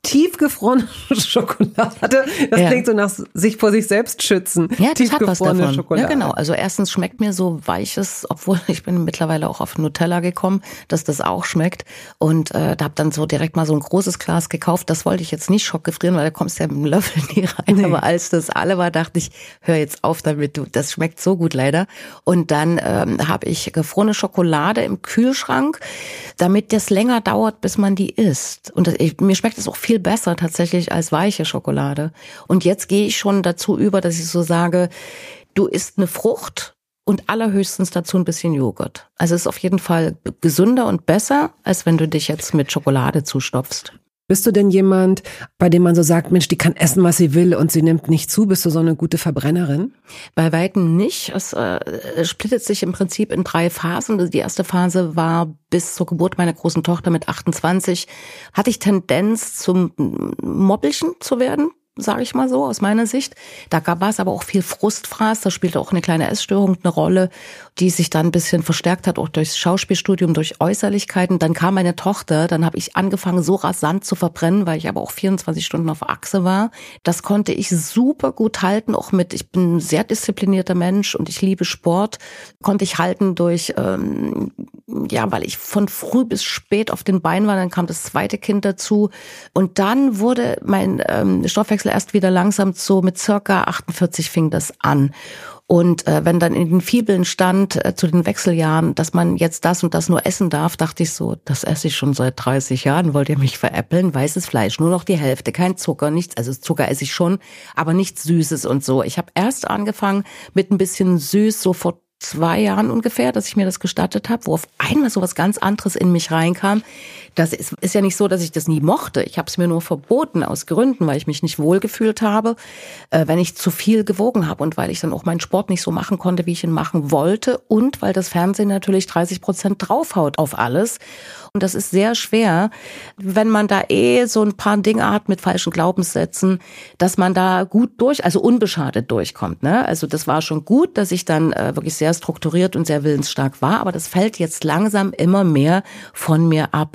tiefgefrorene Schokolade. Das ja. klingt so nach sich vor sich selbst schützen. Ja, das hat was davon. Schokolade. Ja, genau. Also erstens schmeckt mir so weiches, obwohl ich bin mittlerweile auch auf Nutella gekommen, dass das auch schmeckt. Und äh, da hab dann so direkt mal so ein großes Glas gekauft. Das wollte ich jetzt nicht schockgefrieren, weil da kommst du ja mit dem Löffel nie rein. Nee. Aber als das alle war, dachte ich, hör jetzt auf damit, du, das schmeckt so gut leider. Und dann ähm, habe ich gefrorene Schokolade im Kühlschrank, damit das länger dauert, bis man die isst. Und das, ich, mir schmeckt es auch viel besser tatsächlich als weiche Schokolade. Und jetzt gehe ich schon dazu über, dass ich so sage, du isst eine Frucht und allerhöchstens dazu ein bisschen Joghurt. Also es ist auf jeden Fall gesünder und besser, als wenn du dich jetzt mit Schokolade zustopfst. Bist du denn jemand, bei dem man so sagt, Mensch, die kann essen, was sie will und sie nimmt nicht zu? Bist du so eine gute Verbrennerin? Bei Weitem nicht. Es äh, splittet sich im Prinzip in drei Phasen. Die erste Phase war bis zur Geburt meiner großen Tochter mit achtundzwanzig. Hatte ich Tendenz zum Moppelchen zu werden, sage ich mal so, aus meiner Sicht. Da war es aber auch viel Frustfraß, da spielte auch eine kleine Essstörung eine Rolle, die sich dann ein bisschen verstärkt hat, auch durchs Schauspielstudium, durch Äußerlichkeiten. Dann kam meine Tochter, dann habe ich angefangen, so rasant zu verbrennen, weil ich aber auch vierundzwanzig Stunden auf Achse war. Das konnte ich super gut halten, auch mit, ich bin ein sehr disziplinierter Mensch und ich liebe Sport, konnte ich halten durch, ähm, ja, weil ich von früh bis spät auf den Beinen war, dann kam das zweite Kind dazu und dann wurde mein ähm, Stoffwechsel erst wieder langsam so mit circa achtundvierzig fing das an. Und äh, wenn dann in den Fibeln stand äh, zu den Wechseljahren, dass man jetzt das und das nur essen darf, dachte ich so, das esse ich schon seit dreißig Jahren. Wollt ihr mich veräppeln? Weißes Fleisch, nur noch die Hälfte, kein Zucker, nichts. Also Zucker esse ich schon, aber nichts Süßes und so. Ich habe erst angefangen mit ein bisschen süß, so vor zwei Jahren ungefähr, dass ich mir das gestattet habe, wo auf einmal so was ganz anderes in mich reinkam. Das ist, ist ja nicht so, dass ich das nie mochte. Ich habe es mir nur verboten aus Gründen, weil ich mich nicht wohlgefühlt habe, äh, wenn ich zu viel gewogen habe und weil ich dann auch meinen Sport nicht so machen konnte, wie ich ihn machen wollte und weil das Fernsehen natürlich dreißig Prozent draufhaut auf alles. Und das ist sehr schwer, wenn man da eh so ein paar Dinge hat mit falschen Glaubenssätzen, dass man da gut durch, also unbeschadet durchkommt. Ne? Also das war schon gut, dass ich dann äh, wirklich sehr strukturiert und sehr willensstark war, aber das fällt jetzt langsam immer mehr von mir ab.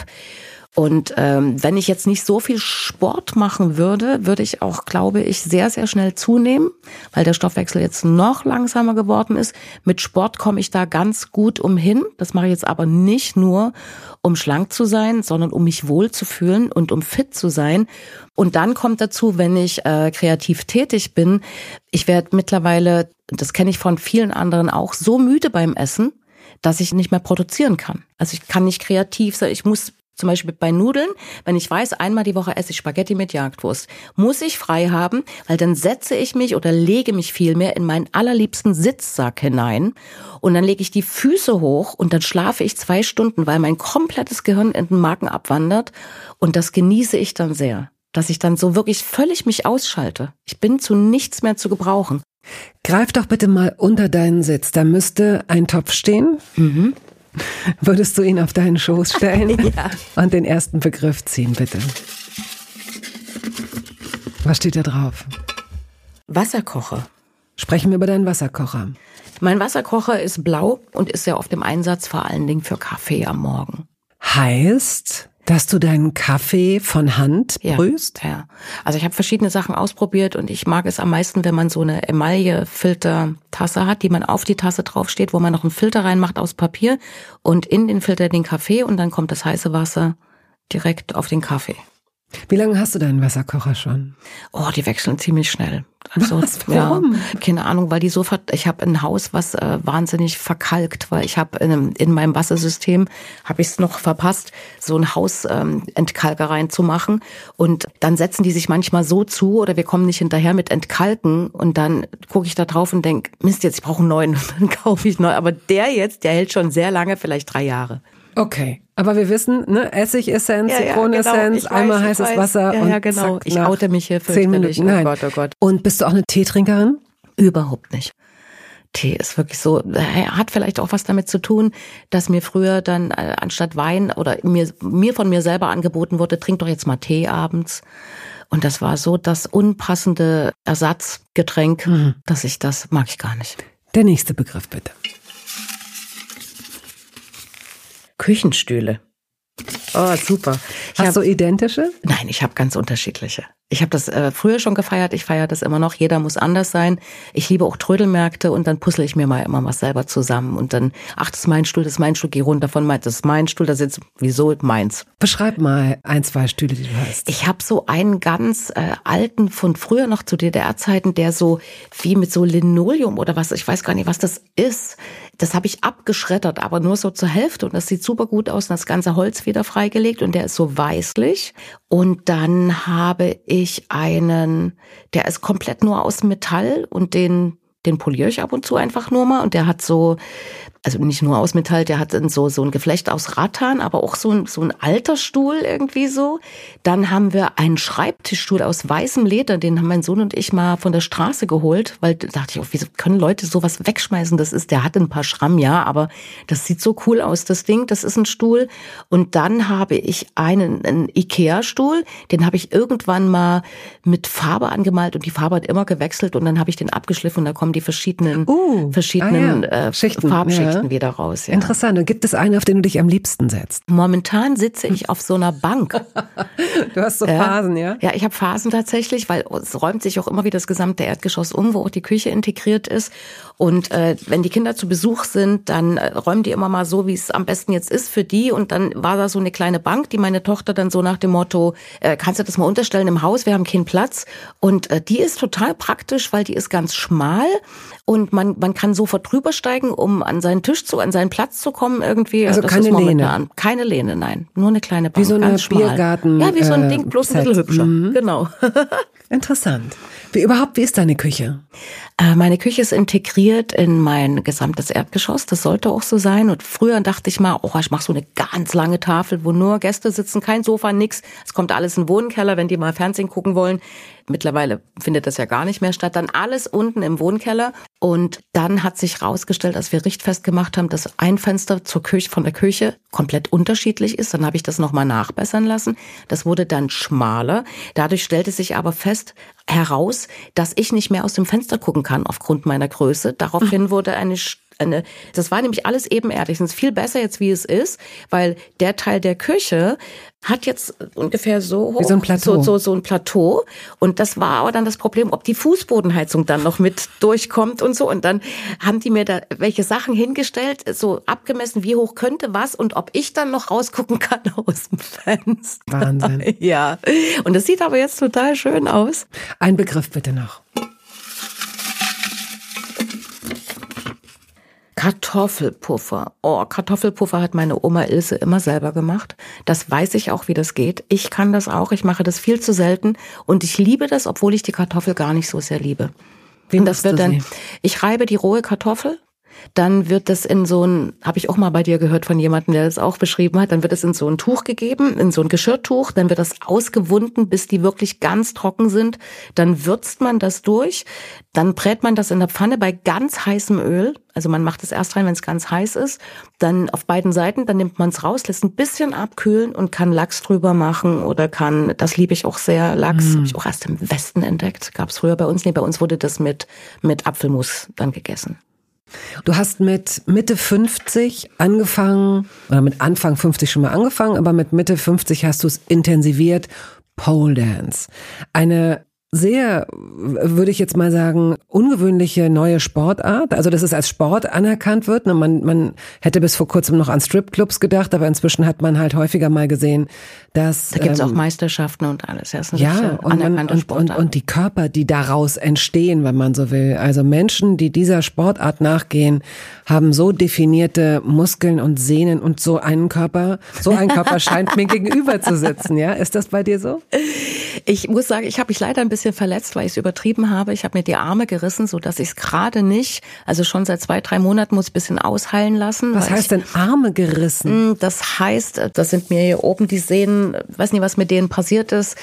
Und ähm, wenn ich jetzt nicht so viel Sport machen würde, würde ich auch, glaube ich, sehr, sehr schnell zunehmen, weil der Stoffwechsel jetzt noch langsamer geworden ist. Mit Sport komme ich da ganz gut umhin. Das mache ich jetzt aber nicht nur, um schlank zu sein, sondern um mich wohl zu fühlen und um fit zu sein. Und dann kommt dazu, wenn ich äh, kreativ tätig bin, ich werde mittlerweile, das kenne ich von vielen anderen auch, so müde beim Essen, dass ich nicht mehr produzieren kann. Also ich kann nicht kreativ sein, ich muss zum Beispiel bei Nudeln, wenn ich weiß, einmal die Woche esse ich Spaghetti mit Jagdwurst, muss ich frei haben, weil dann setze ich mich oder lege mich vielmehr in meinen allerliebsten Sitzsack hinein und dann lege ich die Füße hoch und dann schlafe ich zwei Stunden, weil mein komplettes Gehirn in den Magen abwandert und das genieße ich dann sehr, dass ich dann so wirklich völlig mich ausschalte. Ich bin zu nichts mehr zu gebrauchen. Greif doch bitte mal unter deinen Sitz, da müsste ein Topf stehen. Mhm. Würdest du ihn auf deinen Schoß stellen? Ja. Und den ersten Begriff ziehen, bitte. Was steht da drauf? Wasserkocher. Sprechen wir über deinen Wasserkocher. Mein Wasserkocher ist blau und ist ja oft im Einsatz vor allen Dingen für Kaffee am Morgen. Heißt, dass du deinen Kaffee von Hand ja, brühst? Ja, also ich habe verschiedene Sachen ausprobiert und ich mag es am meisten, wenn man so eine Emaille-Filtertasse hat, die man auf die Tasse draufsteht, wo man noch einen Filter reinmacht aus Papier und in den Filter den Kaffee und dann kommt das heiße Wasser direkt auf den Kaffee. Wie lange hast du deinen Wasserkocher schon? Oh, die wechseln ziemlich schnell. Also, was? Warum? Ja, keine Ahnung, weil die so, ver- ich habe ein Haus, was äh, wahnsinnig verkalkt, weil ich habe in, in meinem Wassersystem, habe ich es noch verpasst, so ein Hausentkalker ähm, reinzumachen und dann setzen die sich manchmal so zu oder wir kommen nicht hinterher mit Entkalken und dann gucke ich da drauf und denke, Mist, jetzt ich brauche einen neuen und dann kaufe ich neu. Aber der jetzt, der hält schon sehr lange, vielleicht drei Jahre. Okay, aber wir wissen, ne, Essigessenz, ja, ja, Zitronenessenz, genau. einmal weiß, heißes weiß. Wasser ja, und ja, genau. zack, Ich oute mich hier fürchterlich. Nein. Oh Gott, oh Gott. Und bist du auch eine Teetrinkerin? Überhaupt nicht. Tee ist wirklich so, hat vielleicht auch was damit zu tun, dass mir früher dann äh, anstatt Wein oder mir, mir von mir selber angeboten wurde, trink doch jetzt mal Tee abends. Und das war so das unpassende Ersatzgetränk, mhm. dass ich das mag ich gar nicht. Der nächste Begriff bitte. Küchenstühle. Oh, super. Ich Hast hab, du identische? Nein, ich habe ganz unterschiedliche. Ich habe das äh, früher schon gefeiert, ich feiere das immer noch. Jeder muss anders sein. Ich liebe auch Trödelmärkte und dann puzzle ich mir mal immer was selber zusammen. Und dann, ach, das ist mein Stuhl, das ist mein Stuhl, geh runter von mein, das ist mein Stuhl, da sitzt, wieso, meins. Beschreib mal ein, zwei Stühle, die du hast. Ich habe so einen ganz äh, alten von früher noch zu D D R-Zeiten, der so wie mit so Linoleum oder was, ich weiß gar nicht, was das ist. Das habe ich abgeschreddert, aber nur so zur Hälfte und das sieht super gut aus und das ganze Holz wieder freigelegt und der ist so weißlich. Und dann habe ich einen, der ist komplett nur aus Metall und den den poliere ich ab und zu einfach nur mal und der hat so, also nicht nur aus Metall, der hat so so ein Geflecht aus Rattan, aber auch so ein so ein alter Stuhl irgendwie so. Dann haben wir einen Schreibtischstuhl aus weißem Leder, den haben mein Sohn und ich mal von der Straße geholt, weil da dachte ich, oh, wieso können Leute sowas wegschmeißen? Das ist, der hat ein paar Schramm, ja, aber das sieht so cool aus, das Ding, das ist ein Stuhl. Und dann habe ich einen, einen Ikea-Stuhl, den habe ich irgendwann mal mit Farbe angemalt und die Farbe hat immer gewechselt und dann habe ich den abgeschliffen und da kommen die verschiedenen, uh, verschiedenen ah ja. äh, Schichten, Farbschichten ja. wieder raus. Ja. Interessant. Und gibt es einen, auf den du dich am liebsten setzt? Momentan sitze ich auf so einer Bank. Du hast so Phasen, ja? Ja, ich habe Phasen tatsächlich, weil es räumt sich auch immer wieder das gesamte Erdgeschoss um, wo auch die Küche integriert ist. Und äh, wenn die Kinder zu Besuch sind, dann äh, räumen die immer mal so, wie es am besten jetzt ist für die. Und dann war da so eine kleine Bank, die meine Tochter dann so nach dem Motto, äh, kannst du das mal unterstellen im Haus, wir haben keinen Platz. Und äh, die ist total praktisch, weil die ist ganz schmal. Und man man kann sofort drüber steigen, um an seinen Tisch zu, an seinen Platz zu kommen irgendwie. Also das keine ist momentan. Lehne? Keine Lehne, nein. Nur eine kleine Bank, wie so eine ganz schmal. Biergarten. Ja, wie so ein äh, Ding, bloß Set. ein bisschen hübscher. Mhm. Genau. Interessant. Wie überhaupt, wie ist deine Küche? Äh, meine Küche ist integriert in mein gesamtes Erdgeschoss. Das sollte auch so sein. Und früher dachte ich mal, oh, ich mache so eine ganz lange Tafel, wo nur Gäste sitzen, kein Sofa, nix. Es kommt alles in den Wohnkeller, wenn die mal Fernsehen gucken wollen. Mittlerweile findet das ja gar nicht mehr statt. Dann alles unten im Wohnkeller. Und dann hat sich rausgestellt, als wir richtfest gemacht haben, dass ein Fenster zur Küche, von der Küche komplett unterschiedlich ist. Dann habe ich das nochmal nachbessern lassen. Das wurde dann schmaler. Dadurch stellte sich aber fest heraus, dass ich nicht mehr aus dem Fenster gucken kann aufgrund meiner Größe. Daraufhin wurde eine Eine, das war nämlich alles ebenerdig. Es ist viel besser jetzt, wie es ist, weil der Teil der Küche hat jetzt ungefähr so hoch, wie so ein Plateau. So, so, so ein Plateau. Und das war aber dann das Problem, ob die Fußbodenheizung dann noch mit durchkommt und so. Und dann haben die mir da welche Sachen hingestellt, so abgemessen, wie hoch könnte was und ob ich dann noch rausgucken kann aus dem Fenster. Wahnsinn. Ja. Und das sieht aber jetzt total schön aus. Ein Begriff bitte noch. Kartoffelpuffer. Oh, Kartoffelpuffer hat meine Oma Ilse immer selber gemacht. Das weiß ich auch, wie das geht. Ich kann das auch. Ich mache das viel zu selten. Und ich liebe das, obwohl ich die Kartoffel gar nicht so sehr liebe. Wie und das wird dann, sie? Ich reibe die rohe Kartoffel. Dann wird das in so ein, habe ich auch mal bei dir gehört von jemandem, der das auch beschrieben hat, dann wird es in so ein Tuch gegeben, in so ein Geschirrtuch, dann wird das ausgewunden, bis die wirklich ganz trocken sind. Dann würzt man das durch, dann brät man das in der Pfanne bei ganz heißem Öl. Also man macht es erst rein, wenn es ganz heiß ist. Dann auf beiden Seiten, dann nimmt man es raus, lässt ein bisschen abkühlen und kann Lachs drüber machen oder kann, das liebe ich auch sehr, Lachs, mm. habe ich auch erst im Westen entdeckt. Gab es früher bei uns, nee, bei uns wurde das mit mit Apfelmus dann gegessen. Du hast mit Mitte fünfzig angefangen, oder mit Anfang fünfzig schon mal angefangen, aber mit Mitte fünfzig hast du es intensiviert, Pole Dance. Eine sehr, würde ich jetzt mal sagen, ungewöhnliche neue Sportart. Also, dass es als Sport anerkannt wird. Man, man hätte bis vor kurzem noch an Stripclubs gedacht, aber inzwischen hat man halt häufiger mal gesehen, dass... Da gibt es ähm, auch Meisterschaften und alles. Ja, ja und, man, und, und, und die Körper, die daraus entstehen, wenn man so will. Also Menschen, die dieser Sportart nachgehen, haben so definierte Muskeln und Sehnen und so einen Körper, so ein Körper scheint mir gegenüber zu sitzen. Ja, ist das bei dir so? Ich muss sagen, ich habe mich leider ein bisschen verletzt, weil ich es übertrieben habe. Ich habe mir die Arme gerissen, so dass ich es gerade nicht, also schon seit zwei, drei Monaten muss ich ein bisschen ausheilen lassen. Was heißt ich, denn Arme gerissen? Das heißt, das sind mir hier oben die Sehnen, weiß nicht, was mit denen passiert ist.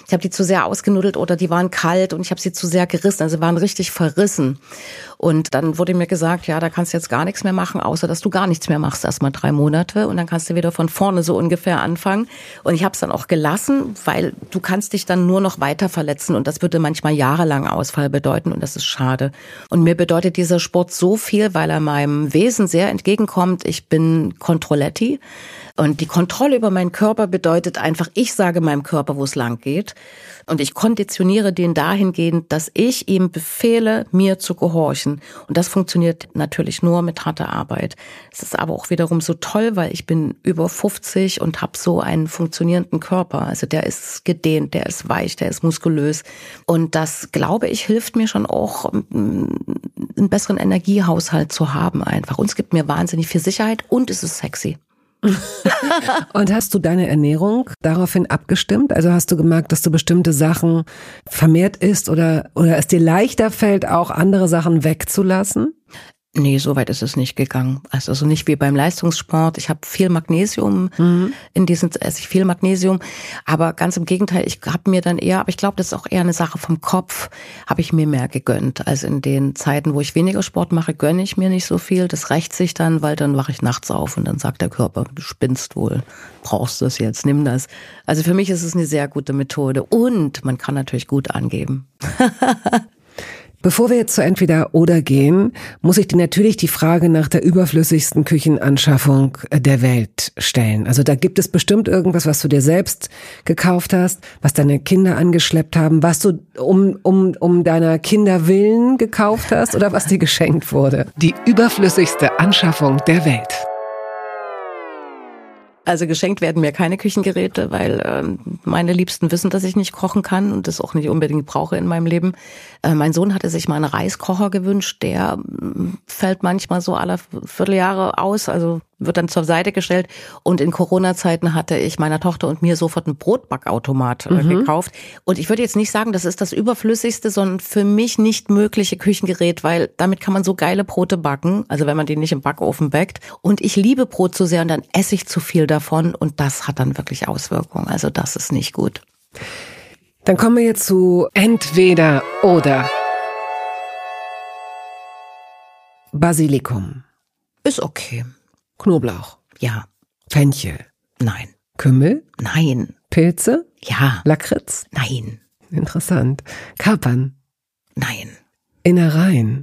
ich habe die zu sehr ausgenudelt oder die waren kalt und ich habe sie zu sehr gerissen, also waren richtig verrissen. Und dann wurde mir gesagt, ja, da kannst du jetzt gar nichts mehr machen, außer dass du gar nichts mehr machst, erstmal drei Monate und dann kannst du wieder von vorne so ungefähr anfangen. Und ich habe es dann auch gelassen, weil du kannst dich dann nur noch weiter verletzen und das würde manchmal jahrelang Ausfall bedeuten und das ist schade. Und mir bedeutet dieser Sport so viel, weil er meinem Wesen sehr entgegenkommt. Ich bin Controletti und die Kontrolle über meinen Körper bedeutet einfach, ich sage meinem Körper, wo es lang geht und ich konditioniere den dahingehend, dass ich ihm befehle, mir zu gehorchen. Und das funktioniert natürlich nur mit harter Arbeit. Es ist aber auch wiederum so toll, weil ich bin über fünfzig und habe so einen funktionierenden Körper. Also der ist gedehnt, der ist weich, der ist muskulös. Und das, glaube ich, hilft mir schon auch, einen besseren Energiehaushalt zu haben einfach. Und es gibt mir wahnsinnig viel Sicherheit und es ist sexy. Und hast du deine Ernährung daraufhin abgestimmt? Also hast du gemerkt, dass du bestimmte Sachen vermehrt isst oder, oder es dir leichter fällt, auch andere Sachen wegzulassen? Nee, so weit ist es nicht gegangen. Also, also nicht wie beim Leistungssport. Ich habe viel Magnesium mhm. in diesen, esse ich viel Magnesium. Aber ganz im Gegenteil, ich habe mir dann eher, aber ich glaube, das ist auch eher eine Sache vom Kopf, habe ich mir mehr gegönnt. Also in den Zeiten, wo ich weniger Sport mache, gönne ich mir nicht so viel. Das rächt sich dann, weil dann wache ich nachts auf und dann sagt der Körper, du spinnst wohl, brauchst du es jetzt, nimm das. Also für mich ist es eine sehr gute Methode. Und man kann natürlich gut angeben. Bevor wir jetzt zu Entweder-Oder gehen, muss ich dir natürlich die Frage nach der überflüssigsten Küchenanschaffung der Welt stellen. Also da gibt es bestimmt irgendwas, was du dir selbst gekauft hast, was deine Kinder angeschleppt haben, was du um, um, um deiner Kinder willen gekauft hast oder was dir geschenkt wurde. Die überflüssigste Anschaffung der Welt. Also geschenkt werden mir keine Küchengeräte, weil ähm, meine Liebsten wissen, dass ich nicht kochen kann und das auch nicht unbedingt brauche in meinem Leben. Äh, mein Sohn hatte sich mal einen Reiskocher gewünscht, der äh, fällt manchmal so alle Vierteljahre aus, also wird dann zur Seite gestellt. Und in Corona-Zeiten hatte ich meiner Tochter und mir sofort einen Brotbackautomat äh, mhm. gekauft. Und ich würde jetzt nicht sagen, das ist das überflüssigste, sondern für mich nicht mögliche Küchengerät, weil damit kann man so geile Brote backen, also wenn man die nicht im Backofen backt. Und ich liebe Brot so sehr und dann esse ich zu viel davon und das hat dann wirklich Auswirkungen. Also das ist nicht gut. Dann kommen wir jetzt zu Entweder oder. Basilikum. Ist okay. Knoblauch. Ja. Fenchel. Nein. Kümmel. Nein. Pilze. Ja. Lakritz. Nein. Interessant. Kapern. Nein. Innereien.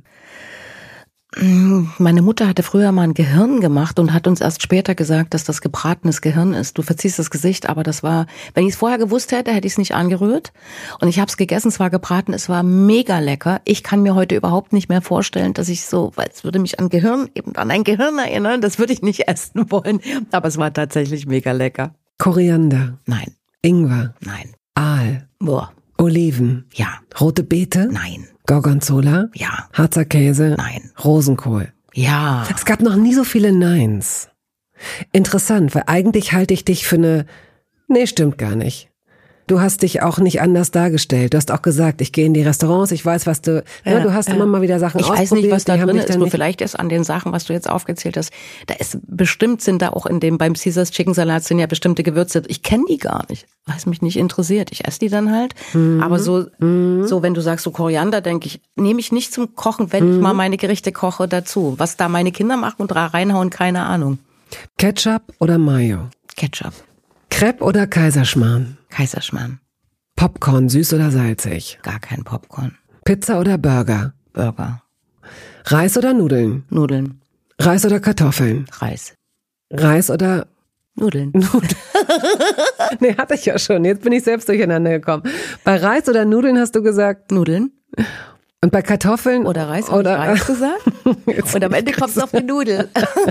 Meine Mutter hatte früher mal ein Gehirn gemacht und hat uns erst später gesagt, dass das gebratenes Gehirn ist. Du verziehst das Gesicht, aber das war, wenn ich es vorher gewusst hätte, hätte ich es nicht angerührt. Und ich habe es gegessen, es war gebraten, es war mega lecker. Ich kann mir heute überhaupt nicht mehr vorstellen, dass ich so, weil es würde mich an Gehirn, eben an ein Gehirn erinnern, das würde ich nicht essen wollen. Aber es war tatsächlich mega lecker. Koriander. Nein. Ingwer. Nein. Aal. Boah. Oliven. Ja. Rote Beete. Nein. Gorgonzola? Ja. Harzer Käse? Nein. Rosenkohl? Ja. Es gab noch nie so viele Neins. Interessant, weil eigentlich halte ich dich für eine... Nee, stimmt gar nicht. Du hast dich auch nicht anders dargestellt. Du hast auch gesagt, ich gehe in die Restaurants, ich weiß, was du... Ja, ja, du hast ja. immer mal wieder Sachen ich ausprobiert. Ich weiß nicht, was da drin ist, nur nicht vielleicht ist an den Sachen, was du jetzt aufgezählt hast, da ist bestimmt, sind da auch in dem, beim Caesars Chicken Salat sind ja bestimmte Gewürze. Ich kenne die gar nicht, weil es mich nicht interessiert. Ich esse die dann halt. Mhm. Aber so, mhm. so, wenn du sagst, so Koriander, denke ich, nehme ich nicht zum Kochen, wenn mhm. ich mal meine Gerichte koche, dazu. Was da meine Kinder machen und da reinhauen, keine Ahnung. Ketchup oder Mayo? Ketchup. Crepe oder Kaiserschmarrn? Kaiserschmarrn. Popcorn, süß oder salzig? Gar kein Popcorn. Pizza oder Burger? Burger. Reis oder Nudeln? Nudeln. Reis oder Kartoffeln? Reis. Reis oder... Nudeln. Nudeln. Nee, hatte ich ja schon. Jetzt bin ich selbst durcheinander gekommen. Bei Reis oder Nudeln hast du gesagt? Nudeln. Und bei Kartoffeln? Oder Reis, oder ich Reis gesagt. Und am Ende kommt es auf die Nudel.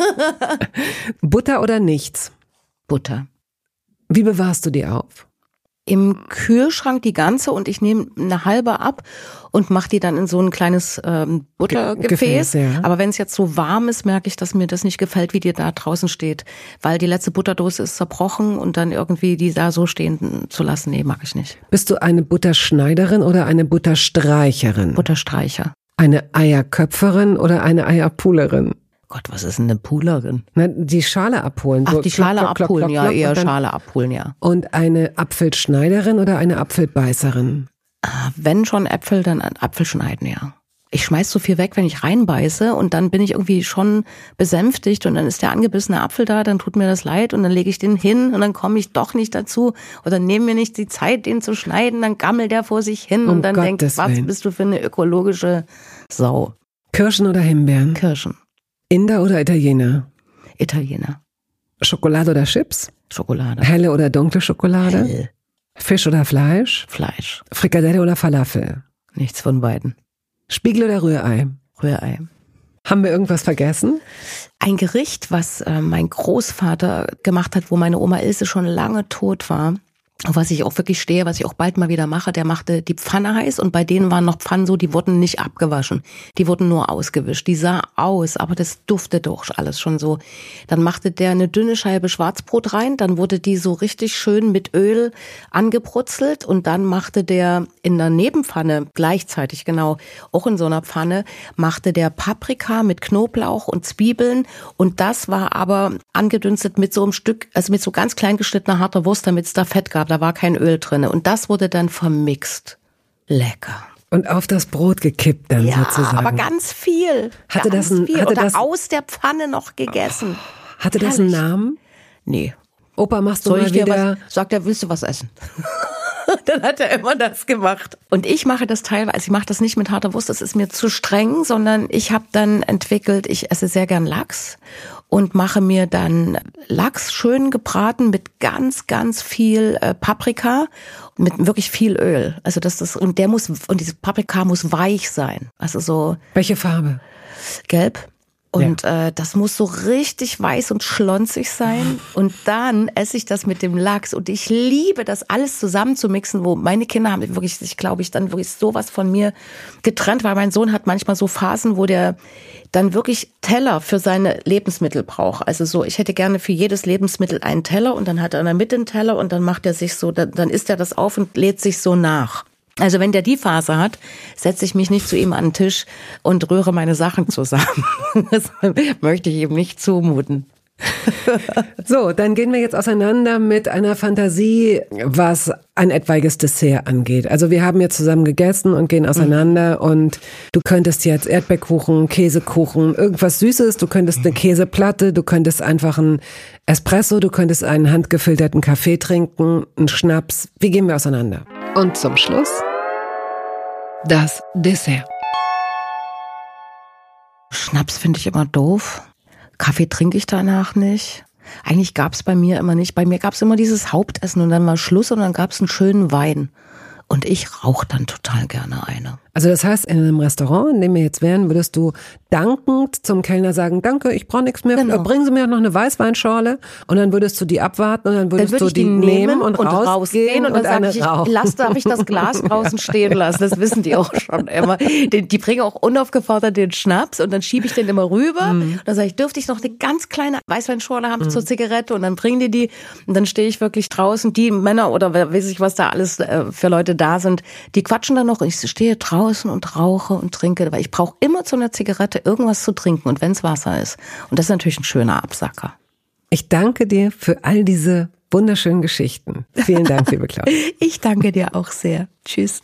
Butter oder nichts? Butter. Wie bewahrst du die auf? Im Kühlschrank die ganze und ich nehme eine halbe ab und mache die dann in so ein kleines ähm, Buttergefäß. Gefäß, ja. Aber wenn es jetzt so warm ist, merke ich, dass mir das nicht gefällt, wie die da draußen steht. Weil die letzte Butterdose ist zerbrochen und dann irgendwie die da so stehen zu lassen, nee, mag ich nicht. Bist du eine Butterschneiderin oder eine Butterstreicherin? Butterstreicher. Eine Eierköpferin oder eine Eierpulerin? Gott, was ist denn eine Poolerin? Na, die Schale abholen. Ach, die Schale klock, klock, abholen, klock, ja, klock, eher und dann, Schale abholen, ja. Und eine Apfelschneiderin oder eine Apfelbeißerin? Wenn schon Äpfel, dann Apfel schneiden, ja. Ich schmeiß so viel weg, wenn ich reinbeiße und dann bin ich irgendwie schon besänftigt und dann ist der angebissene Apfel da, dann tut mir das leid und dann lege ich den hin und dann komme ich doch nicht dazu oder nehme mir nicht die Zeit, den zu schneiden, dann gammelt der vor sich hin Um und dann denkt, Gottes was Willen. bist du für eine ökologische Sau? Kirschen oder Himbeeren? Kirschen. Inder oder Italiener? Italiener. Schokolade oder Chips? Schokolade. Helle oder dunkle Schokolade? Hell. Fisch oder Fleisch? Fleisch. Frikadelle oder Falafel? Nichts von beiden. Spiegel oder Rührei? Rührei. Haben wir irgendwas vergessen? Ein Gericht, was äh, mein Großvater gemacht hat, wo meine Oma Ilse schon lange tot war, auf was ich auch wirklich stehe, was ich auch bald mal wieder mache, der machte die Pfanne heiß und bei denen waren noch Pfannen so, die wurden nicht abgewaschen, die wurden nur ausgewischt. Die sah aus, aber das duftete doch alles schon so. Dann machte der eine dünne Scheibe Schwarzbrot rein, dann wurde die so richtig schön mit Öl angebrutzelt und dann machte der in der Nebenpfanne gleichzeitig, genau, auch in so einer Pfanne, machte der Paprika mit Knoblauch und Zwiebeln und das war aber angedünstet mit so einem Stück, also mit so ganz klein geschnittener harter Wurst, damit es da Fett gab. Da war kein Öl drin. Und das wurde dann vermixt. Lecker. Und auf das Brot gekippt dann ja, sozusagen. aber ganz viel. Hatte ganz das ein, viel. hatte Oder das, aus der Pfanne noch gegessen. Hatte das einen Namen? Nee. Opa, machst du Soll mal ich dir wieder... was? Sagt er, willst du was essen? Dann hat er immer das gemacht. Und ich mache das teilweise, also ich mache das nicht mit harter Wurst, das ist mir zu streng, sondern ich habe dann entwickelt, ich esse sehr gern Lachs und mache mir dann Lachs schön gebraten mit ganz, ganz viel äh, Paprika, mit wirklich viel Öl. Also das das und der muss und diese Paprika muss weich sein. Also so Welche Farbe? gelb. Und ja. äh, das muss so richtig weiß und schlonzig sein. Und dann esse ich das mit dem Lachs. Und ich liebe das alles zusammen zu mixen, wo meine Kinder haben wirklich, ich glaube ich, dann wirklich sowas von mir getrennt, weil mein Sohn hat manchmal so Phasen, wo der dann wirklich Teller für seine Lebensmittel braucht. Also so, ich hätte gerne für jedes Lebensmittel einen Teller und dann hat er in der Mitte einen Teller und dann macht er sich so, dann, dann isst er das auf und lädt sich so nach. Also wenn der die Phase hat, setze ich mich nicht zu ihm an den Tisch und rühre meine Sachen zusammen. Das möchte ich ihm nicht zumuten. So, dann gehen wir jetzt auseinander mit einer Fantasie, was ein etwaiges Dessert angeht. Also wir haben jetzt zusammen gegessen und gehen auseinander mhm. und du könntest jetzt Erdbeerkuchen, Käsekuchen, irgendwas Süßes, du könntest eine Käseplatte, du könntest einfach einen Espresso, du könntest einen handgefilterten Kaffee trinken, einen Schnaps. Wie gehen wir auseinander? Und zum Schluss das Dessert. Schnaps finde ich immer doof. Kaffee trinke ich danach nicht. Eigentlich gab es bei mir immer nicht. Bei mir gab es immer dieses Hauptessen und dann war Schluss und dann gab es einen schönen Wein. Und ich rauche dann total gerne eine. Also das heißt, in einem Restaurant, in dem wir jetzt wären, würdest du dankend zum Kellner sagen, danke, ich brauche nichts mehr, genau. Bringen Sie mir noch eine Weißweinschorle und dann würdest du die abwarten und dann würdest dann würd du ich die, die nehmen und, und rausgehen, rausgehen und, und dann eine sage ich, rauchen. ich lass, darf ich das Glas draußen stehen lassen, das wissen die auch schon immer. Die, die bringen auch unaufgefordert den Schnaps und dann schiebe ich den immer rüber mm. und dann sage ich, dürfte ich noch eine ganz kleine Weißweinschorle haben mm. zur Zigarette und dann bringen die die und dann stehe ich wirklich draußen, die Männer oder weiß ich, was da alles äh, für Leute da sind, die quatschen dann noch und ich stehe draußen und rauche und trinke, weil ich brauche immer zu einer Zigarette irgendwas zu trinken und wenn es Wasser ist. Und das ist natürlich ein schöner Absacker. Ich danke dir für all diese wunderschönen Geschichten. Vielen Dank, liebe Claudia. Ich danke dir auch sehr. Tschüss.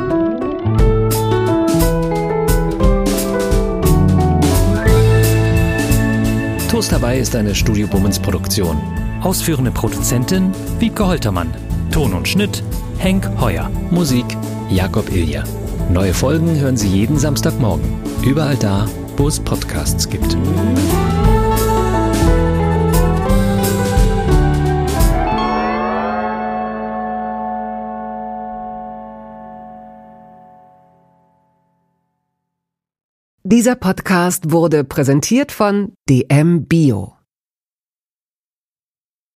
Toast dabei ist eine Studio Bummens Produktion. Ausführende Produzentin Wiebke Holtermann. Ton und Schnitt Henk Heuer. Musik Jakob Ilja. Neue Folgen hören Sie jeden Samstagmorgen. Überall da, wo es Podcasts gibt. Dieser Podcast wurde präsentiert von D M Bio.